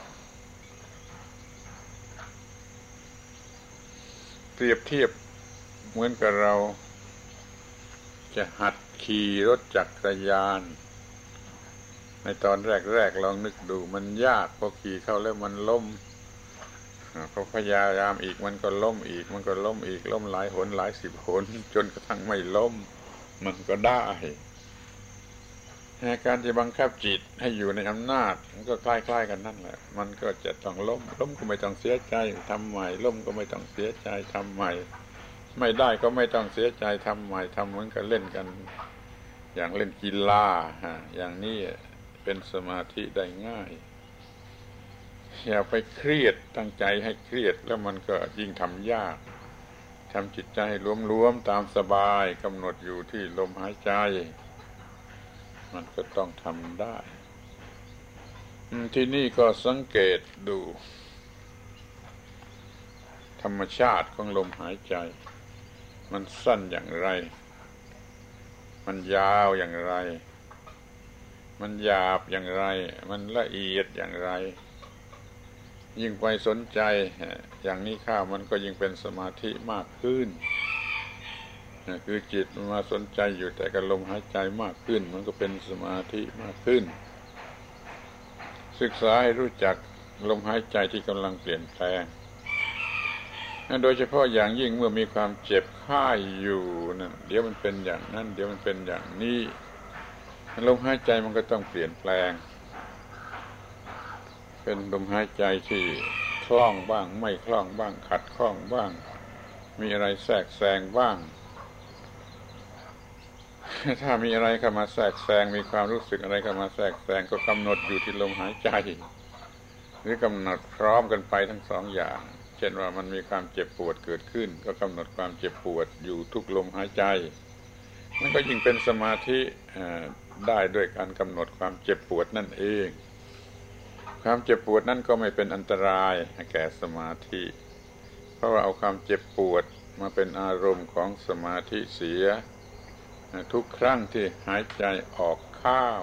เปรียบเทียบเหมือนกับเราจะหัดขี่รถจักรยานในตอนแรกๆลองนึกดูมันยากพอขี่เข้าแล้วมันล้มพอพยายามอีกมันก็ล้มอีกมันก็ล้มอีกล้มหลายหนหลายสิบหนจนกระทั่งไม่ล้มมันก็ได้การที่บังคับจิตให้อยู่ในอำนาจมันก็คล้ายๆกันนั่นแหละมันก็จะต้องล้มล้มก็ไม่ต้องเสียใจทำใหม่ล้มก็ไม่ต้องเสียใจทำใหม่ไม่ได้ก็ไม่ต้องเสียใจทำใหม่ทำเหมือนกับเล่นกันอย่างเล่นกีฬาอย่างนี้เป็นสมาธิได้ง่ายอย่าไปเครียดตั้งใจให้เครียดแล้วมันก็ยิ่งทำยากทำจิตใจให้รวมๆตามสบายกำหนดอยู่ที่ลมหายใจมันก็ต้องทำได้ที่นี่ก็สังเกตดูธรรมชาติของลมหายใจมันสั้นอย่างไรมันยาวอย่างไรมันหยาบอย่างไรมันละเอียดอย่างไรยิ่งไปสนใจอย่างนี้ข้ามันก็ยิ่งเป็นสมาธิมากขึ้นคือจิตมาสนใจอยู่แต่กับลมหายใจมากขึ้นมันก็เป็นสมาธิมากขึ้นศึกษาให้รู้จักลมหายใจที่กำลังเปลี่ยนแปลงโดยเฉพาะอย่างยิ่งเมื่อมีความเจ็บไข้อยู่นั่นเดี๋ยวมันเป็นอย่างนั้นเดี๋ยวมันเป็นอย่างนี้ลมหายใจมันก็ต้องเปลี่ยนแปลงเป็นลมหายใจที่คล่องบ้างไม่คล่องบ้างขัดข้องบ้างมีอะไรแทรกแซงบ้างถ้ามีอะไรเข้ามาแทรกแซงมีความรู้สึกอะไรเข้ามาแทรกแซงก็กำหนดอยู่ที่ลมหายใจหรือกำหนดพร้อมกันไปทั้งสองอย่างเช่นว่ามันมีความเจ็บปวดเกิดขึ้นก็กำหนดความเจ็บปวดอยู่ทุกลมหายใจมันก็ยิ่งเป็นสมาธิได้ด้วยการกำหนดความเจ็บปวดนั่นเองความเจ็บปวดนั่นก็ไม่เป็นอันตรายแก่สมาธิเพราะว่าเอาความเจ็บปวดมาเป็นอารมณ์ของสมาธิเสียทุกครั้งที่หายใจออกเข้า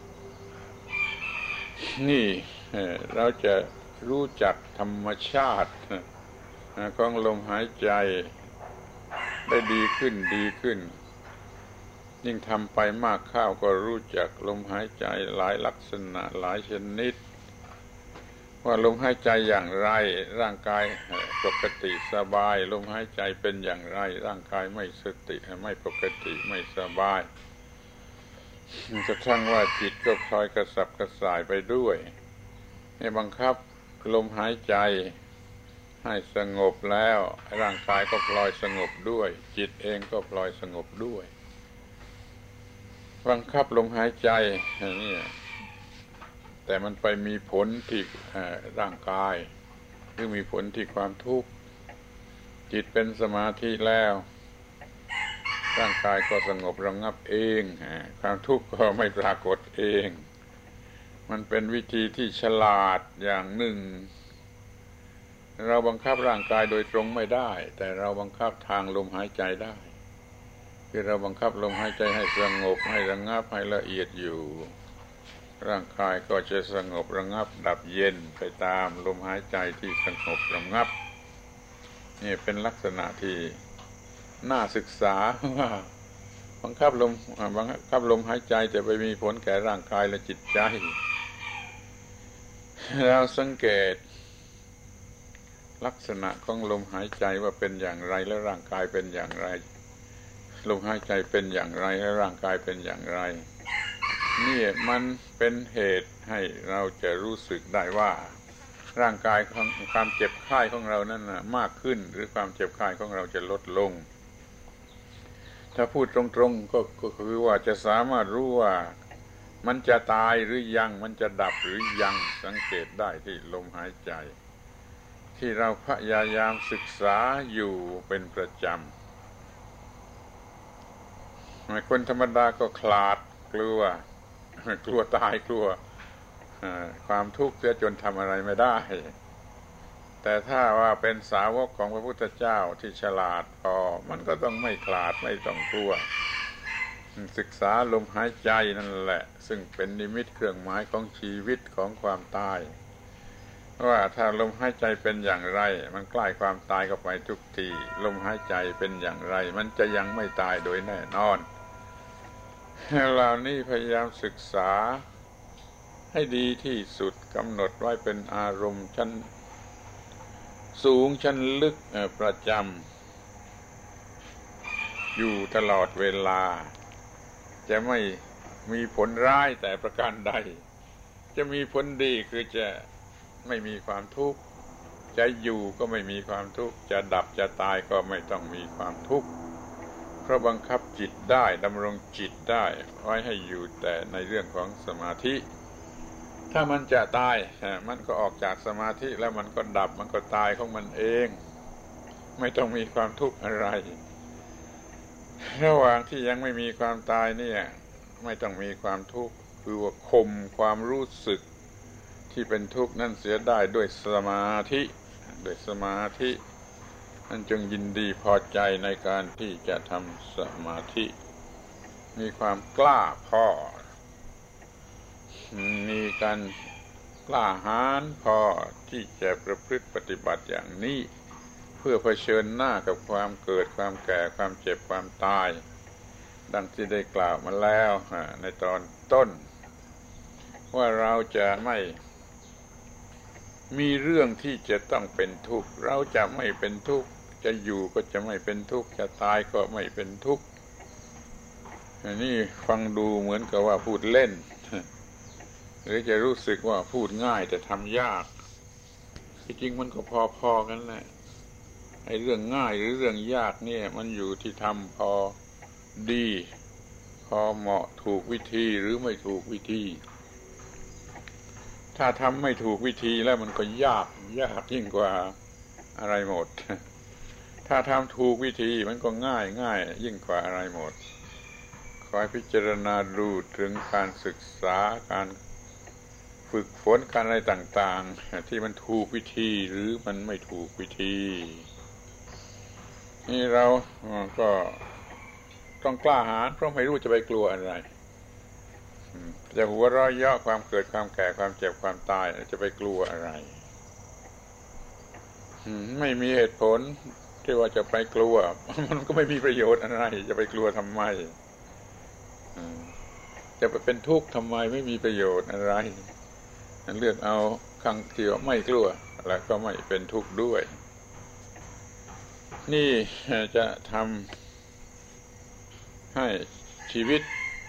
นี่เราจะรู้จักธรรมชาติของลมหายใจได้ดีขึ้นดีขึ้นยิ่งทำไปมากเข้าก็รู้จักลมหายใจหลายลักษณะหลายชนิดว่าลมหายใจอย่างไรร่างกายปกติสบายลมหายใจเป็นอย่างไรร่างกายไม่สติไม่ปกติไม่สบายกระทั่งว่าจิตก็พลอยกระสับกระส่ายไปด้วยให้บังคับลมหายใจให้สงบแล้วร่างกายก็พลอยสงบด้วยจิตเองก็พลอยสงบด้วยบังคับลมหายใจนี่แต่มันไปมีผลที่ร่างกายหรือมีผลที่ความทุกข์จิตเป็นสมาธิแล้วร่างกายก็สงบระงับเองความทุกข์ก็ไม่ปรากฏเองมันเป็นวิธีที่ฉลาดอย่างหนึ่งเราบังคับร่างกายโดยตรงไม่ได้แต่เราบังคับทางลมหายใจได้คือเราบังคับลมหายใจให้สงบให้ระงับให้ละเอียดอยู่ร่างกายก็จะสงบระงับดับเย็นไปตามลมหายใจที่สงบระงับนี่เป็นลักษณะที่น่าศึกษาว่าบังคับลมบังคับลมหายใจจะไปมีผลแก่ร่างกายและจิตใจเราสังเกตลักษณะของลมหายใจว่าเป็นอย่างไรและร่างกายเป็นอย่างไรลมหายใจเป็นอย่างไรและร่างกายเป็นอย่างไรนี่มันเป็นเหตุให้เราจะรู้สึกได้ว่าร่างกายของความเจ็บไข้ของเรานั้นนะมากขึ้นหรือความเจ็บไข้ของเราจะลดลงถ้าพูดตรงๆ ก็ก็คือว่าจะสามารถรู้ว่ามันจะตายหรือยังมันจะดับหรือยังสังเกตได้ที่ลมหายใจที่เราพยายามศึกษาอยู่เป็นประจำคนธรรมดาก็คลาดกลัวกลัวตายกลัวความทุกข์เสียจนทำอะไรไม่ได้แต่ถ้าว่าเป็นสาวกของพระพุทธเจ้าที่ฉลาดพอมันก็ต้องไม่ขลาดไม่ต้องกลัวศึกษาลมหายใจนั่นแหละซึ่งเป็นนิมิตเครื่องหมายของชีวิตของความตายว่าถ้าลมหายใจเป็นอย่างไรมันใกล้ความตายเข้าไปทุกทีลมหายใจเป็นอย่างไรมันจะยังไม่ตายโดยแน่นอนเหล่านี้พยายามศึกษาให้ดีที่สุดกำหนดไว้เป็นอารมณ์ชั้นสูงชั้นลึกประจำอยู่ตลอดเวลาจะไม่มีผลร้ายแต่ประการใดจะมีผลดีคือจะไม่มีความทุกข์จะอยู่ก็ไม่มีความทุกข์จะดับจะตายก็ไม่ต้องมีความทุกข์เพราะบังคับจิตได้ดำรงจิตได้ไว้ให้อยู่แต่ในเรื่องของสมาธิถ้ามันจะตายมันก็ออกจากสมาธิแล้วมันก็ดับมันก็ตายของมันเองไม่ต้องมีความทุกข์อะไรระหว่างที่ยังไม่มีความตายเนี่ยไม่ต้องมีความทุกข์คือว่าข่มความรู้สึกที่เป็นทุกข์นั่นเสียได้ด้วยสมาธิด้วยสมาธินั่นจงยินดีพอใจในการที่จะทำสมาธิมีความกล้าพอมีการกล้าหาญพอที่จะประพฤติปฏิบัติอย่างนี้เพื่อเผชิญหน้ากับความเกิดความแก่ความเจ็บความตายดังที่ได้กล่าวมาแล้วในตอนต้นว่าเราจะไม่มีเรื่องที่จะต้องเป็นทุกข์เราจะไม่เป็นทุกข์จะอยู่ก็จะไม่เป็นทุกข์จะตายก็ไม่เป็นทุกข์อันนี้ฟังดูเหมือนกับว่าพูดเล่นหรือจะรู้สึกว่าพูดง่ายแต่ทำยากที่จริงมันก็พอๆกันแหละไอ้เรื่องง่ายหรือเรื่องยากเนี่ยมันอยู่ที่ทำพอดีพอเหมาะถูกวิธีหรือไม่ถูกวิธีถ้าทำไม่ถูกวิธีแล้วมันก็ยากยากยิ่งกว่าอะไรหมดถ้าทำถูกวิธีมันก็ง่ายง่ายยิ่งกว่าอะไรหมดคอยพิจารณาดูถึงการศึกษาการฝึกฝนการอะไรต่างๆที่มันถูกวิธีหรือมันไม่ถูกวิธีนี่เราก็ต้องกล้าหาญเพราะไม่รู้จะไปกลัวอะไรจะหัวเราะเยาะความเกิดความแก่ความเจ็บความตายจะไปกลัวอะไรไม่มีเหตุผลที่ว่าจะไปกลัวมันก็ไม่มีประโยชน์อะไรจะไปกลัวทำไมจะไปเป็นทุกข์ทำไมไม่มีประโยชน์อะไรเลือกเอาข้างที่ว่าไม่กลัวแล้วก็ไม่เป็นทุกข์ด้วยนี่จะทำให้ชีวิต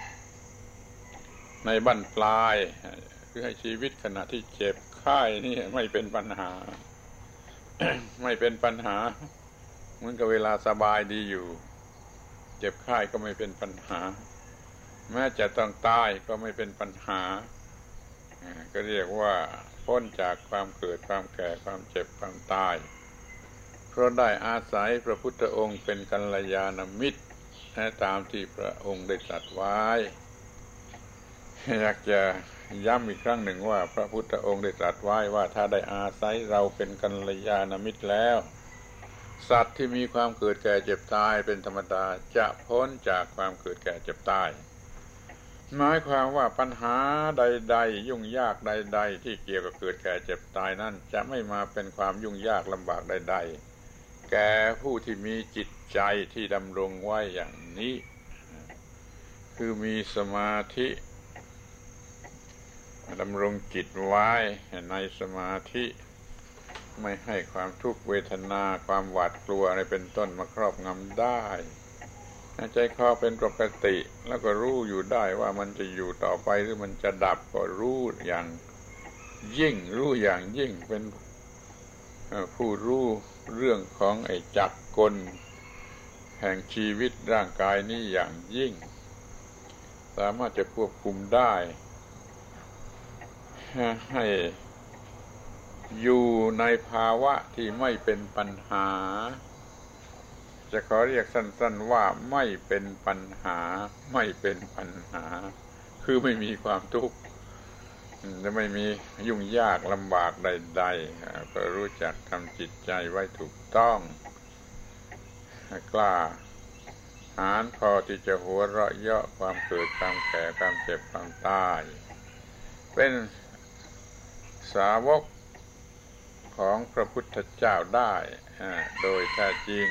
ในบั้นปลายคือให้ชีวิตขณะที่เจ็บไข้นี่ไม่เป็นปัญหา ไม่เป็นปัญหาเหมือนกับเวลาสบายดีอยู่เจ็บไข้ก็ไม่เป็นปัญหาแม้จะต้องตายก็ไม่เป็นปัญหาก็เรียกว่าพ้นจากความเกิดความแก่ความเจ็บความตายเพราะได้อาศัยพระพุทธองค์เป็นกัลยาณมิตรตามที่พระองค์ได้ตรัสไว้อยากจะย้ำอีกครั้งหนึ่งว่าพระพุทธองค์ได้ตรัสไว้ว่าถ้าได้อาศัยเราเป็นกัลยาณมิตรแล้วสัตว์ที่มีความเกิดแก่เจ็บตายเป็นธรรมดาจะพ้นจากความเกิดแก่เจ็บตายหมายความว่าปัญหาใดๆยุ่งยากใดๆที่เกี่ยวกับเกิดแก่เจ็บตายนั้นจะไม่มาเป็นความยุ่งยากลำบากใดๆแก่ผู้ที่มีจิตใจที่ดำรงไว้อย่างนี้คือมีสมาธิดำรงจิตไว้ในสมาธิไม่ให้ความทุกขเวทนาความหวาดกลัวอะไรเป็นต้นมาครอบงำได้ใจคอเป็นปกติแล้วก็รู้อยู่ได้ว่ามันจะอยู่ต่อไปหรือมันจะดับก็รู้อย่างยิ่งรู้อย่างยิ่งเป็นผู้รู้เรื่องของไอ้จักรกลแห่งชีวิตร่างกายนี้อย่างยิ่งสามารถจะควบคุมได้ให้อยู่ในภาวะที่ไม่เป็นปัญหาจะขอเรียกสั้นๆว่าไม่เป็นปัญหาไม่เป็นปัญหาคือไม่มีความทุกข์จะไม่มียุ่งยากลำบากใดๆก็รู้จักทำจิตใจไว้ถูกต้องกล้าหาญพอที่จะหัวเราะเยาะความเกิดความแก่ความเจ็บความตายเป็นสาวกของพระพุทธเจ้าได้โดยแท้จริง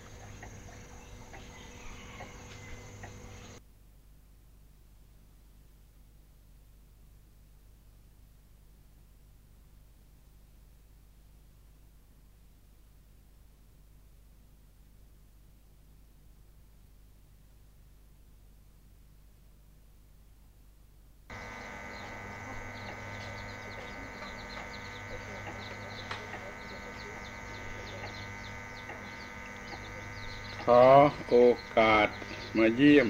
ขอโอกาสมาเยี่ยม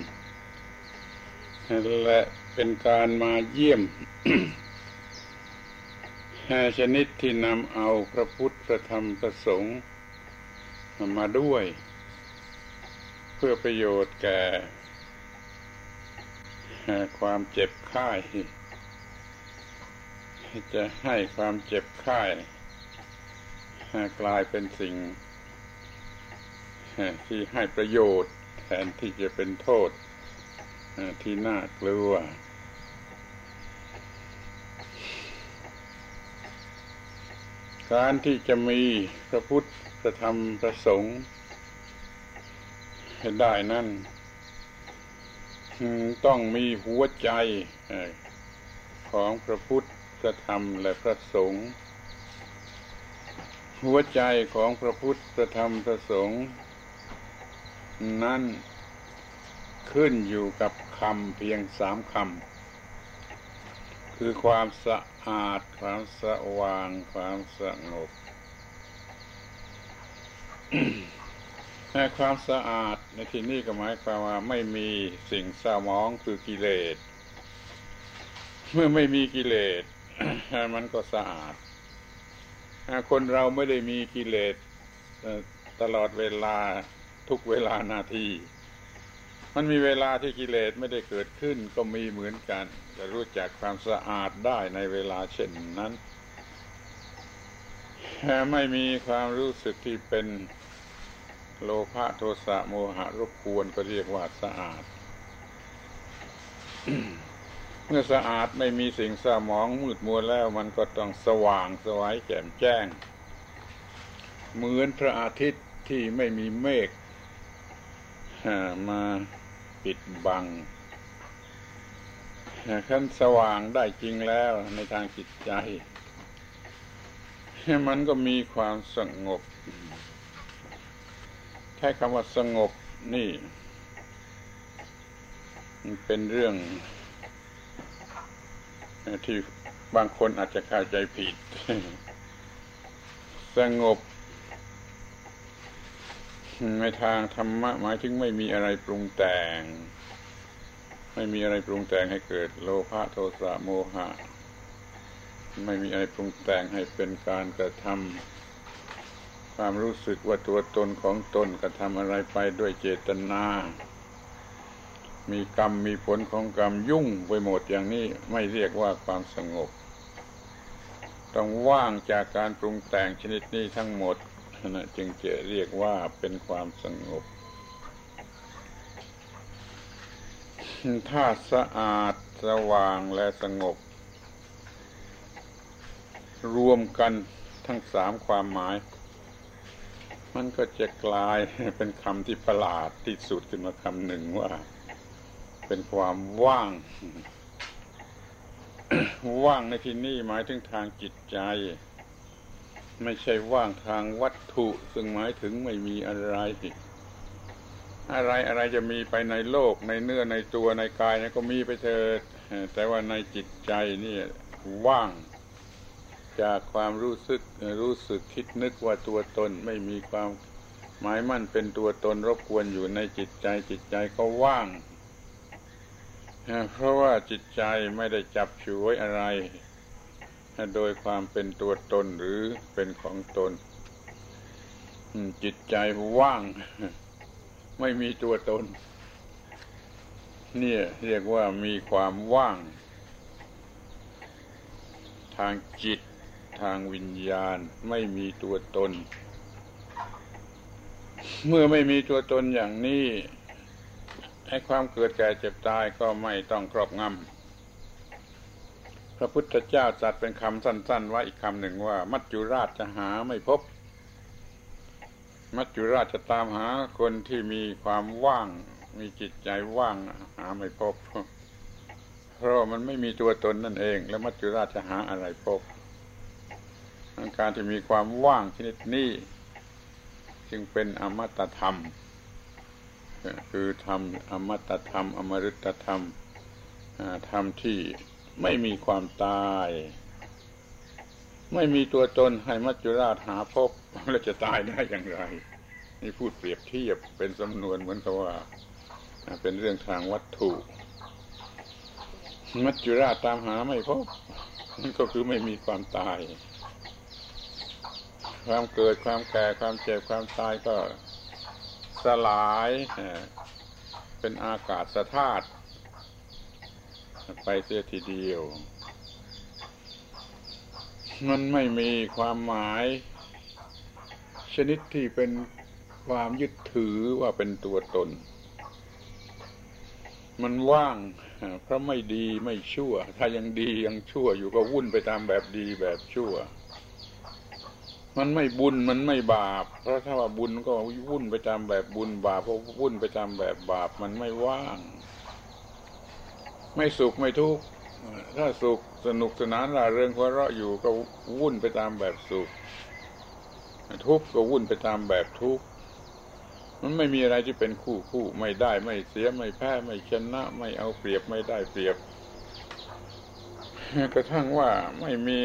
และเป็นการมาเยี่ยม ชนิดที่นำเอาพระพุทธพระธรรมพระสงฆ์มาด้วยเพื่อประโยชน์แก่ความเจ็บไข้จะให้ความเจ็บไข้กลายเป็นสิ่งที่ให้ประโยชน์แทนที่จะเป็นโทษที่น่ากลัวการที่จะมีพระพุทธพระธรรมพระสงฆ์ให้ได้นั่นต้องมีหัวใจของพระพุทธพระธรรมและพระสงฆ์หัวใจของพระพุทธพระธรรมพระสงฆ์นั่นขึ้นอยู่กับคำเพียงสามคำคือความสะอาดความสว่างความสงบ ความสะอาดในที่นี้ก็หมายความว่าไม่มีสิ่งเศร้าหมองคือกิเลสเมื่อไม่มีกิเลส มันก็สะอาดคนเราไม่ได้มีกิเลสตลอดเวลาทุกเวลานาทีมันมีเวลาที่กิเลสไม่ได้เกิดขึ้นก็มีเหมือนกันจะรู้จักความสะอาดได้ในเวลาเช่นนั้นไม่มีความรู้สึกที่เป็นโลภะโทสะโมหะรบกวนก็เรียกว่าสะอาด เมื่อสะอาดไม่มีสิ่งเศร้าหมองมืดมัวแล้วมันก็ต้องสว่างไสวแจ่มแจ้งเหมือนพระอาทิตย์ที่ไม่มีเมฆมาปิดบังขั้นสว่างได้จริงแล้วในทางจิตใจมันก็มีความสงบแค่คำว่าสงบนี่มันเป็นเรื่องที่บางคนอาจจะเข้าใจผิดสงบในทางธรรมะหมายถึงไม่มีอะไรปรุงแต่งไม่มีอะไรปรุงแต่งให้เกิดโลภะโทสะโมหะไม่มีอะไรปรุงแต่งให้เป็นการกระทำความรู้สึกว่าตัวตนของตนกระทำอะไรไปด้วยเจตนามีกรรมมีผลของกรรมยุ่งไปหมดอย่างนี้ไม่เรียกว่าความสงบต้องว่างจากการปรุงแต่งชนิดนี้ทั้งหมดจึงจะเรียกว่าเป็นความสงบถ้าสะอาดสว่างและสงบรวมกันทั้งสามความหมายมันก็จะกลายเป็นคำที่ประหลาดที่สุดขึ้นมาคำหนึ่งว่าเป็นความว่าง ว่างในที่นี้หมายถึงทางจิตใจไม่ใช่ว่างทางวัตถุซึ่งหมายถึงไม่มีอะไรอะไรอะไรจะมีไปในโลกในเนื้อในตัวในกายนะก็มีไปเถิดแต่ว่าในจิตใจนี่ว่างจากความรู้สึกรู้สึกคิดนึกว่าตัวตนไม่มีความหมายมั่นเป็นตัวตนรบกวนอยู่ในจิตใจจิตใจก็ว่างเพราะว่าจิตใจไม่ได้จับฉวยอะไรโดยความเป็นตัวตนหรือเป็นของตนจิตใจว่างไม่มีตัวตนนี่เรียกว่ามีความว่างทางจิตทางวิญญาณไม่มีตัวตนเมื่อไม่มีตัวตนอย่างนี้ให้ความเกิดแก่เจ็บตายก็ไม่ต้องครอบงำพระพุทธเจ้าตรัสเป็นคำสั้นๆไว้อีกคำหนึ่งว่ามัจจุราชจะหาไม่พบมัจจุราชจะตามหาคนที่มีความว่างมีจิตใจว่างหาไม่พบเพราะมันไม่มีตัวตนนั่นเองแล้วมัจจุราชจะหาอะไรพบการที่มีความว่างชนิดนี้จึงเป็นอมตะธรรมคือธรรมอมตะธรรมอมฤตธรรมธรรมที่ไม่มีความตายไม่มีตัวตนให้มัจจุราชหาพบแล้วจะตายได้อย่างไรนี่พูดเปรียบเทียบเป็นสำนวนเหมือนกับว่าเป็นเรื่องทางวัตถุมัจจุราชตามหาไม่พบนั่นก็คือไม่มีความตายความเกิดความแก่ความเจ็บความตายก็สลายเป็นอากาศธาตุไปเสียทีเดียวมันไม่มีความหมายชนิดที่เป็นความยึดถือว่าเป็นตัวตนมันว่างเพราะไม่ดีไม่ชั่วถ้ายังดียังชั่วอยู่ก็วุ่นไปตามแบบดีแบบชั่วมันไม่บุญมันไม่บาปเพราะถ้าว่าบุญก็วุ่นไปตามแบบบุญบาปก็วุ่นไปตามแบบบาปมันไม่ว่างไม่สุขไม่ทุกข์ถ้าสุขสนุกสนานร่าเริงหัวเราะอยู่ก็วุ่นไปตามแบบสุขทุกข์ก็วุ่นไปตามแบบทุกข์มันไม่มีอะไรที่เป็นคู่คู่ไม่ได้ไม่เสียไม่แพ้ไม่ชนะไม่เอาเปรียบไม่ได้เปรียบกระทั่งว่าไม่มี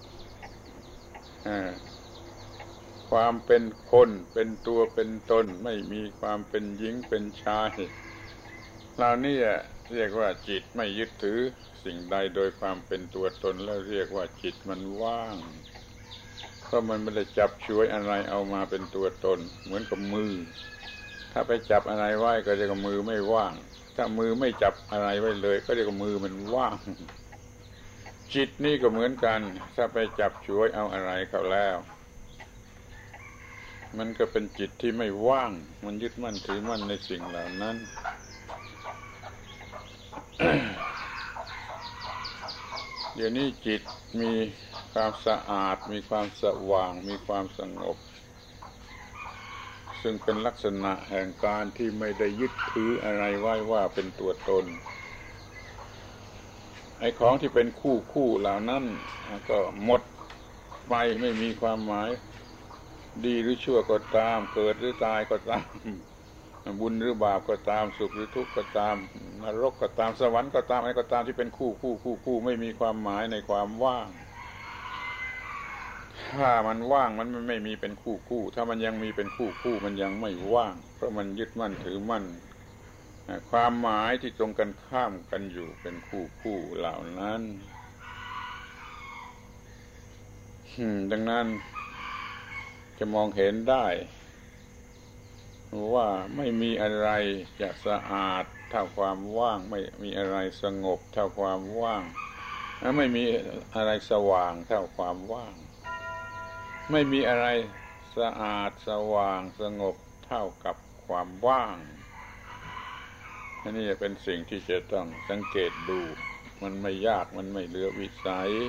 ความเป็นคนเป็นตัวเป็นตนไม่มีความเป็นหญิงเป็นชายเหล่านี้เรียกว่าจิตไม่ยึดถือสิ่งใดโดยความเป็นตัวตนแล้วเรียกว่าจิตมันว่างเพราะมันไม่ได้จับฉวยอะไรเอามาเป็นตัวตนเหมือนกับมือถ้าไปจับอะไรไว้ก็เรียกว่ามือไม่ว่างถ้ามือไม่จับอะไรไว้เลยก็เรียกว่ามือมันว่างจิตนี่ก็เหมือนกันถ้าไปจับฉวยเอาอะไรเข้าแล้วมันก็เป็นจิตที่ไม่ว่างมันยึดมั่นถือมั่นในสิ่งเหล่านั้น เดี๋ยวนี้จิตมีความสะอาดมีความสว่างมีความสงบซึ่งเป็นลักษณะแห่งการที่ไม่ได้ยึดถืออะไรไว้ว่าเป็นตัวตนไอ้ของที่เป็นคู่คู่เหล่านั้นก็หมดไปไม่มีความหมายดีหรือชั่วก็ตามเกิดหรือตายก็ตามบุญหรือบาปก็ตามสุขหรือทุกข์ก็ตามนรกก็ตามสวรรค์ก็ตามอะไรก็ตามที่เป็นคู่คู่คู่คู่ไม่มีความหมายในความว่างถ้ามันว่างมันไม่มีเป็นคู่คู่ถ้ามันยังมีเป็นคู่คู่มันยังไม่ว่างเพราะมันยึดมั่นถือมั่นความหมายที่ตรงกันข้ามกันอยู่เป็นคู่คู่เหล่านั้นดังนั้นจะมองเห็นได้ว่าไม่มีอะไรจะสะอาดเท่าความว่างไม่มีอะไรสงบเท่าความว่างและไม่มีอะไรสว่างเท่าความว่างไม่มีอะไรสะอาดสว่างสงบเท่ากับความว่างอันนี้จะเป็นสิ่งที่จะต้องสังเกตดูมันไม่ยากมันไม่เหลือวิสัย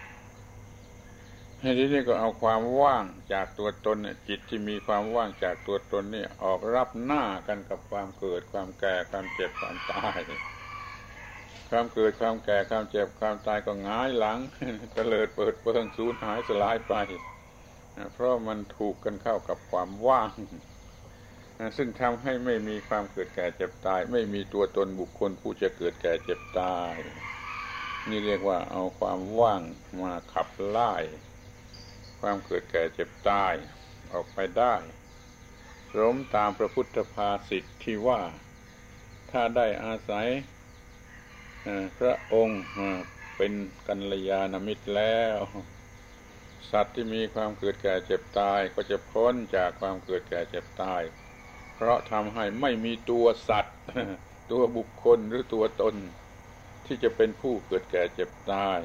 ทีนี้ก็เอาความว่างจากตัวตนเนี่ยจิตที่มีความว่างจากตัวตนนี่ออกรับหน้ากันกับความเกิดความแก่ความเจ็บความตายความเกิดความแก่ความเจ็บความตายก็หงายหลังเตลิดเปิดเปิงสูญหายสลายไปเพราะมันถูกกันเข้ากับความว่างซึ่งทำให้ไม่มีความเกิดแก่เจ็บตายไม่มีตัวตนบุคคลผู้จะเกิดแก่เจ็บตายนี่เรียกว่าเอาความว่างมาขับไล่ความเกิดแก่เจ็บตายออกไปได้สมตามพระพุทธภาษิตที่ว่าถ้าได้อาศัยพระองค์เป็นกัลยาณมิตรแล้วสัตว์ที่มีความเกิดแก่เจ็บตายก็จะพ้นจากความเกิดแก่เจ็บตายเพราะทำให้ไม่มีตัวสัตว์ตัวบุคคลหรือตัวตนที่จะเป็นผู้เกิดแก่เจ็บตาย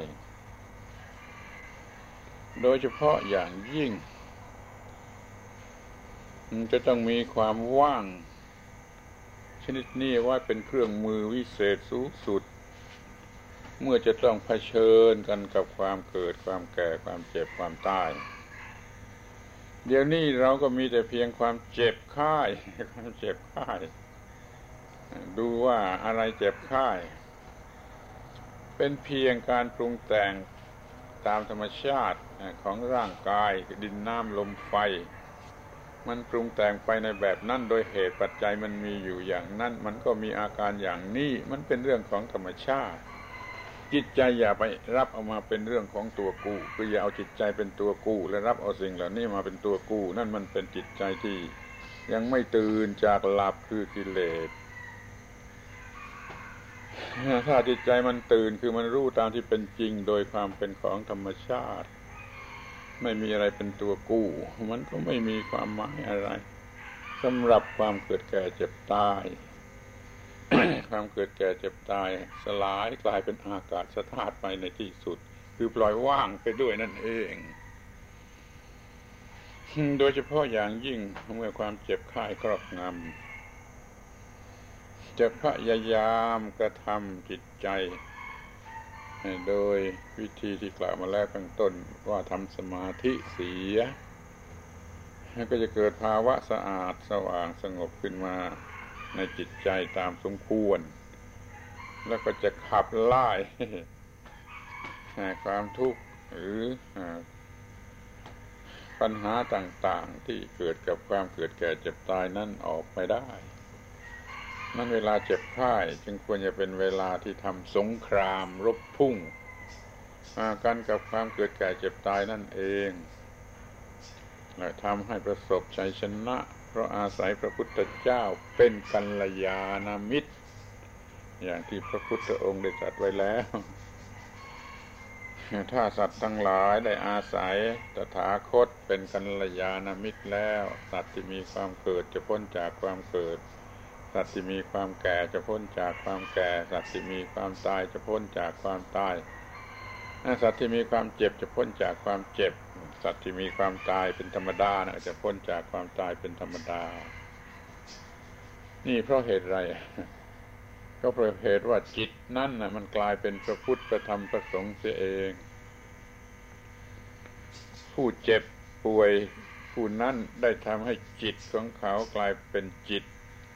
โดยเฉพาะอย่างยิ่งมันจะต้องมีความว่างชนิดนี้ว่าเป็นเครื่องมือวิเศษสูงสุดเมื่อจะต้องเผชิญกันกับความเกิดความแก่ความเจ็บความตายเดี๋ยวนี้เราก็มีแต่เพียงความเจ็บไข้ความเจ็บไข้ดูว่าอะไรเจ็บไข้เป็นเพียงการปรุงแต่งตามธรรมชาติของร่างกายดินน้ำลมไฟมันปรุงแต่งไปในแบบนั้นโดยเหตุปัจจัยมันมีอยู่อย่างนั้นมันก็มีอาการอย่างนี้มันเป็นเรื่องของธรรมชาติจิตใจอย่าไปรับเอามาเป็นเรื่องของตัวกูคืออย่าเอาจิตใจเป็นตัวกูและรับเอาสิ่งเหล่านี้มาเป็นตัวกูนั่นมันเป็นจิตใจที่ยังไม่ตื่นจากหลับคือกิเลสถ้าจิตใจมันตื่นคือมันรู้ตามที่เป็นจริงโดยความเป็นของธรรมชาติไม่มีอะไรเป็นตัวกู้มันก็ไม่มีความหมายอะไรสำหรับความเกิดแก่เจ็บตาย ความเกิดแก่เจ็บตายสลายกลายเป็นอากาศธาตุไปในที่สุดคือปล่อยว่างไปด้วยนั่นเองโดยเฉพาะอย่างยิ่งเมื่อความเจ็บไข้ครอบงำจะพยายามกระทำจิตใจโดยวิธีที่กล่าวมาแล้วข้างต้นว่าทำสมาธิเสียก็จะเกิดภาวะสะอาดสว่างสงบขึ้นมาในจิตใจตามสมควรแล้วก็จะขับไล่ความทุกข์หรือปัญหาต่างๆที่เกิดกับความเกิดแก่เจ็บตายนั้นออกไปได้นั่นเวลาเจ็บไข้จึงควรจะเป็นเวลาที่ทำสงครามรบพุ่งกันกับความเกิดแก่เจ็บตายนั่นเองและทำให้ประสบชัยชนะเพราะอาศัยพระพุทธเจ้าเป็นกัลยาณมิตรอย่างที่พระพุทธองค์ได้ตรัสไว้แล้วถ้าสัตว์ทั้งหลายได้อาศัยตถาคตเป็นกัลยาณมิตรแล้วสัตว์ที่มีความเกิดจะพ้นจากความเกิดสัตว์ที่มีความแก่จะพ้นจากความแก่สัตว์ที่มีความตายจะพ้นจากความตายสัตว์ที่มีความเจ็บจะพ้นจากความเจ็บสัตว์ที่มีความตายเป็นธรรมดานะจะพ้นจากความตายเป็นธรรมดานี่เพราะเหตุไรก็เพราะเหตุว่าจิตนั่นนะมันกลายเป็นพระพุทธพระธรรมพระสงฆ์เสียเองผู้เจ็บป่วยผู้นั้นได้ทำให้จิตของเขากลายเป็นจิต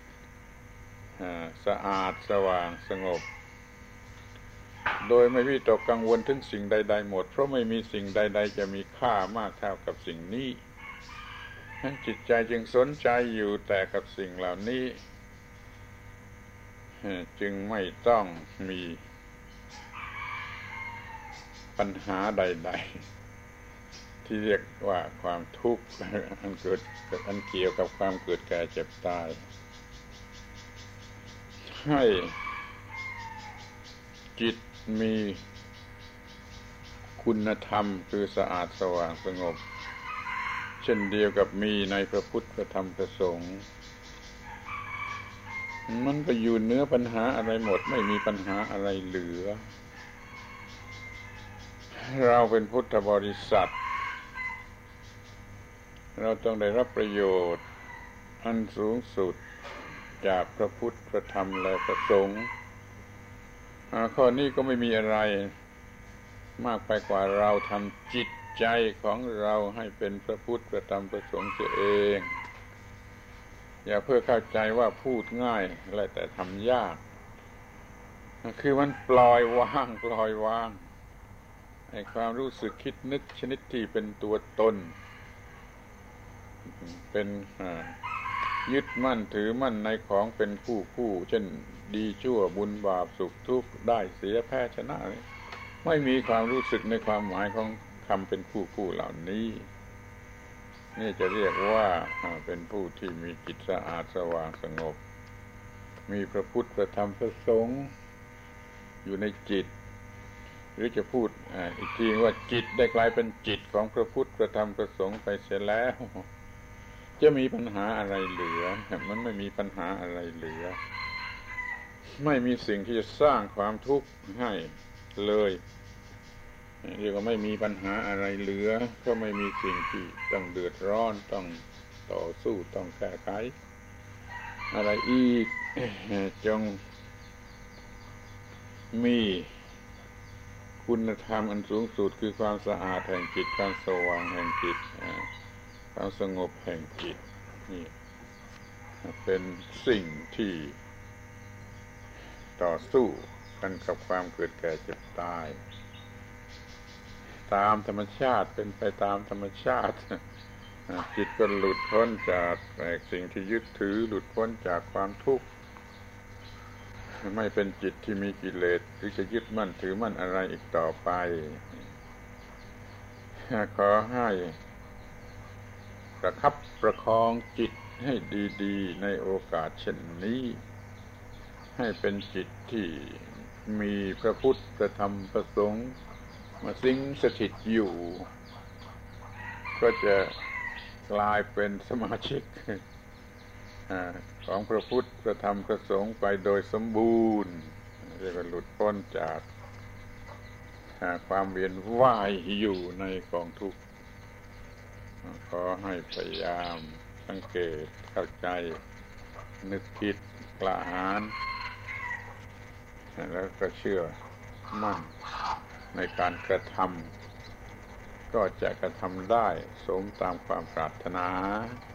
สะอาดสว่างสงบโดยไม่วิตกกังวลถึงสิ่งใดๆหมดเพราะไม่มีสิ่งใดๆจะมีค่ามากเท่ากับสิ่งนี้นั้นจิตใจจึงสนใจอยู่แต่กับสิ่งเหล่านี้จึงไม่ต้องมีปัญหาใดๆที่เรียกว่าความทุกข์อันเกิดอันเกี่ยวกับความเกิดแก่เจ็บตายให้จิตมีคุณธรรมคือสะอาดสว่างสงบเช่นเดียวกับมีในพระพุทธพระธรรมพระสงฆ์มันไปอยู่เหนือปัญหาอะไรหมดไม่มีปัญหาอะไรเหลือเราเป็นพุทธบริษัทเราต้องได้รับประโยชน์อันสูงสุดจากพระพุทธพระธรรมและพระสงฆ์ข้อนี้ก็ไม่มีอะไรมากไปกว่าเราทำจิตใจของเราให้เป็นพระพุทธพระธรรมพระสงฆ์เสียเองอย่าเพื่อเข้าใจว่าพูดง่ายอะไรแต่ทำยากคือมันปล่อยวางปล่อยวางไอ้ความรู้สึกคิดนึกชนิดที่เป็นตัวตนเป็นยึดมั่นถือมั่นในของเป็นคู่คู่เช่นดีชั่วบุญบาปสุขทุกข์ได้เสียแพ้ชนะไม่มีความรู้สึกในความหมายของคำเป็นคู่คู่เหล่านี้นี่จะเรียกว่าเป็นผู้ที่มีจิตสะอาดสว่างสงบมีพระพุทธพระธรรมพระสงฆ์อยู่ในจิตหรือจะพูดอีกทีว่าจิตได้กลายเป็นจิตของพระพุทธพระธรรมพระสงฆ์ไปเสียแล้วจะมีปัญหาอะไรเหลือมันไม่มีปัญหาอะไรเหลือไม่มีสิ่งที่จะสร้างความทุกข์ให้เลยเรียกว่าไม่มีปัญหาอะไรเหลือก็ไม่มีสิ่งที่ต้องเดือดร้อนต้องต่อสู้ต้องแก้ไขอะไรอีกจงมีคุณธรรมอันสูงสุดคือความสะอาดแห่งจิตความสว่างแห่งจิตความสงบแห่งจิตนี่เป็นสิ่งที่ต่อสู้กันกับความเกิดแก่เจ็บตายตามธรรมชาติเป็นไปตามธรรมชาติจิตก็หลุดพ้นจากสิ่งที่ยึดถือหลุดพ้นจากความทุกข์ไม่เป็นจิตที่มีกิเลสหรือจะยึดมั่นถือมั่นอะไรอีกต่อไปขอให้ประคับประคองจิตให้ดีๆในโอกาสเช่นนี้ให้เป็นจิตที่มีพระพุทธพระธรรมพระสงฆ์มาสิงสถิตอยู่ก็จะกลายเป็นสมาชิกของพระพุทธพระธรรมพระสงฆ์ไปโดยสมบูรณ์จะหลุดพ้นจากความเวียนว่ายอยู่ในกองทุกข์ขอให้พยายามสังเกตเข้าใจนึกคิดกล้าหาญแล้วก็เชื่อมั่นในการกระทำก็จะกระทำได้สมตามความปรารถนา